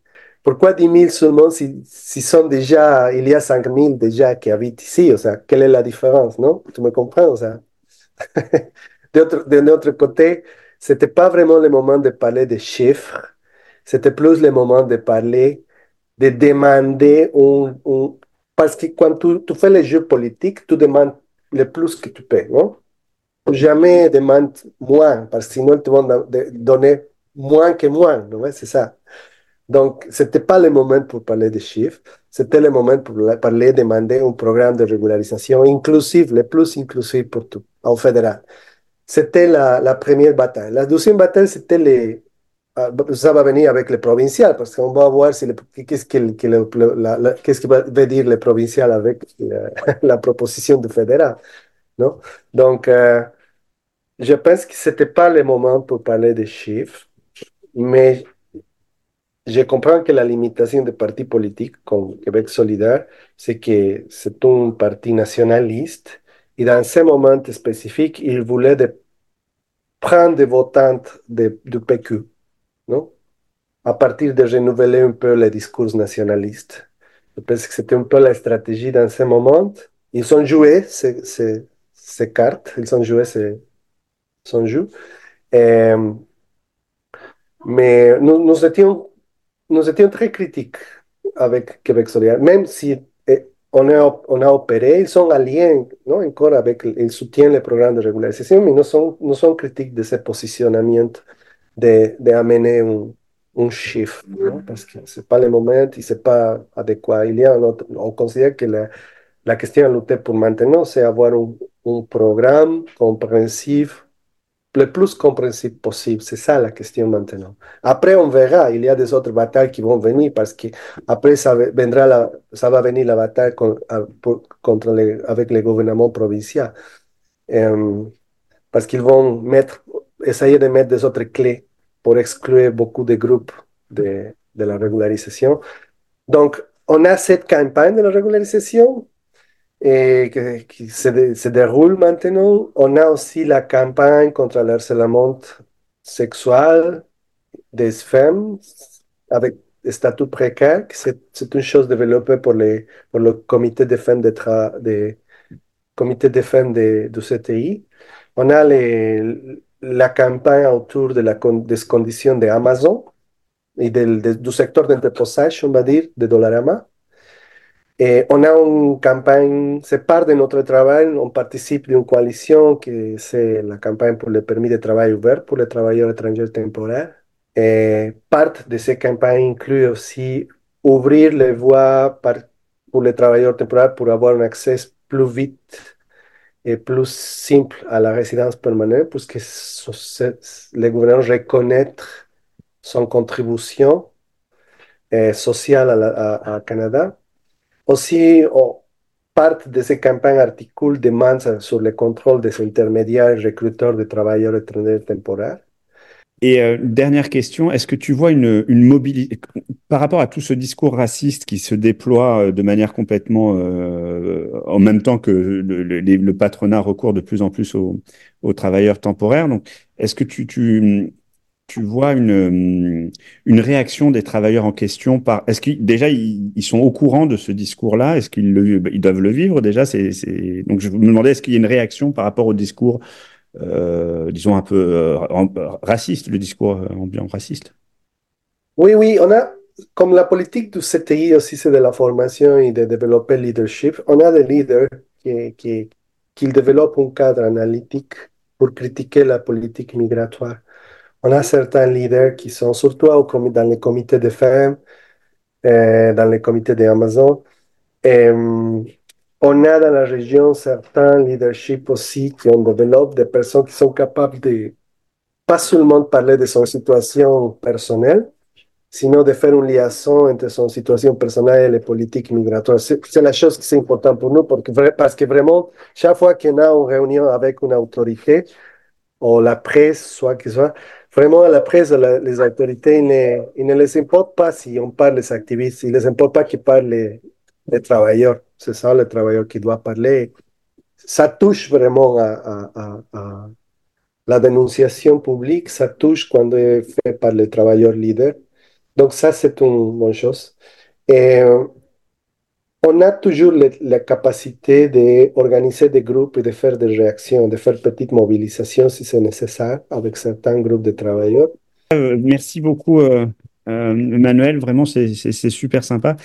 Speaker 2: pourquoi dix mille seulement si, si sont déjà, il y a cinq mille déjà qui habitent ici? O sea, quelle est la différence, non? Tu me comprends? O sea, de, autre, de notre côté, c'était pas vraiment le moment de parler de chiffres, c'était plus le moment de parler, de demander un, un- parce que quand tu, tu fais les jeux politiques, tu demandes le plus que tu peux, non? Jamais demande moins, parce que sinon ils te vont de- donner moins que moins, non? C'est ça. Donc, ce n'était pas le moment pour parler de chiffres, c'était le moment pour la- parler, demander un programme de régularisation inclusif, le plus inclusif pour tout, au fédéral. C'était la, la première bataille. La deuxième bataille, c'était les... ah, ça va venir avec le provincial, parce qu'on va voir si le- qu'est-ce que, que le- la- la- qu'est-ce que va veut dire le provincial avec la, la proposition du fédéral, non? Donc, euh, je pense que ce n'était pas le moment pour parler de chiffres, mais je comprends que la limitation des partis politiques comme Québec solidaire, c'est que c'est un parti nationaliste et dans ce moment spécifique, il voulait de prendre des votantes de- du P Q, non? À partir de renouveler un peu le discours nationaliste. Je pense que c'était un peu la stratégie dans ce moment. Ils ont joué ces, ces- ces cartes, ils ont joué ces, son jeu. Euh, mais nous, nous étions, nous étions très critiques avec Québec solidaire, même si eh, on a, on a opéré, ils sont alliés, non, encore avec, ils soutiennent le programme de régularisation, mais nous sommes, nous sommes critiques de ce positionnement de, de amener un, un chiffre, non? Parce que ce n'est pas le moment et ce n'est pas adéquat. Il y a un autre- on considère que la, la question à lutter pour maintenant, c'est avoir un, un programme compréhensif le plus compréhensible possible. C'est ça la question maintenant. Après, on verra. Il y a des autres batailles qui vont venir parce que après, ça vendra la, ça va venir la bataille con- à- pour- contre les, avec les gouvernements provinciaux. Euh, parce qu'ils vont mettre, essayer de mettre des autres clés pour exclure beaucoup de groupes de, de la régularisation. Donc, on a cette campagne de la régularisation et que- qui se, dé- se déroule maintenant. On a aussi la campagne contre le harcèlement sexuel des femmes avec statut précaire, que c'est c'est une chose développée pour, les, pour le comité de femmes de, tra- de, comité de femmes de, du C T I. On a les, la campagne autour de la con- des conditions d'Amazon et del, de- du secteur d'entreposage, on va dire, de Dollarama. Et on a une campagne, c'est part de notre travail, on participe d'une coalition qui c'est la campagne pour le permis de travail ouvert pour les travailleurs étrangers temporaires. Et part de ces campagnes inclut aussi ouvrir les voies par- pour les travailleurs temporaires pour avoir un accès plus vite et plus simple à la résidence permanente, puisque so- c'est- le gouvernement reconnaît son contribution eh, sociale à, la- à- à Canada. Aussi, on- parte de ces campagnes articulent demandes sur le contrôle des intermédiaires recruteurs de travailleurs étrangers temporaires.
Speaker 1: Et euh, dernière question, est-ce que tu vois une, une mobilité par rapport à tout ce discours raciste qui se déploie euh, de manière complètement euh, en même temps que le, le- les- le patronat recourt de plus en plus aux, aux travailleurs temporaires. Donc, est-ce que tu, tu, tu vois une, euh, une réaction des travailleurs en question par, est-ce qu'ils déjà ils, ils sont au courant de ce discours-là? Est-ce qu'ils le, ils doivent le vivre déjà? C'est, c'est... Donc, je me demandais, est-ce qu'il y a une réaction par rapport au discours euh, disons, un peu euh, raciste, le discours euh, ambiant raciste.
Speaker 2: Oui, oui, on a, comme la politique du C T I aussi, c'est de la formation et de développer le leadership, on a des leaders qui, qui, qui développent un cadre analytique pour critiquer la politique migratoire. On a certains leaders qui sont surtout au comi- dans les comités de femmes, euh, dans les comités d'Amazon. Et, hum, on a dans la région certains leaderships aussi qui ont développé des personnes qui sont capables de pas seulement de parler de son situation personnelle, sinon de faire une liaison entre son situation personnelle et les politiques migratoires. C'est c'est la chose qui est importante pour nous parce que, vra- parce que vraiment, chaque fois qu'on a une réunion avec une autorité, ou la presse, soit que soit, vraiment la presse, la- les autorités, il ne, il ne les importe pas si on parle des activistes, il ne les importe pas qu'ils parlent les, les travailleurs. C'est ça, le travailleur qui doit parler. Ça touche vraiment à, à- à- à la dénonciation publique, ça touche quand est fait par les travailleurs leaders. Donc ça, c'est une bonne chose. Et euh, on a toujours le- la capacité d'organiser des groupes et de faire des réactions, de faire petites mobilisations si c'est nécessaire avec certains groupes de travailleurs.
Speaker 1: Euh, merci beaucoup, euh, euh, Manuel. Vraiment, c'est c'est- c'est super sympa.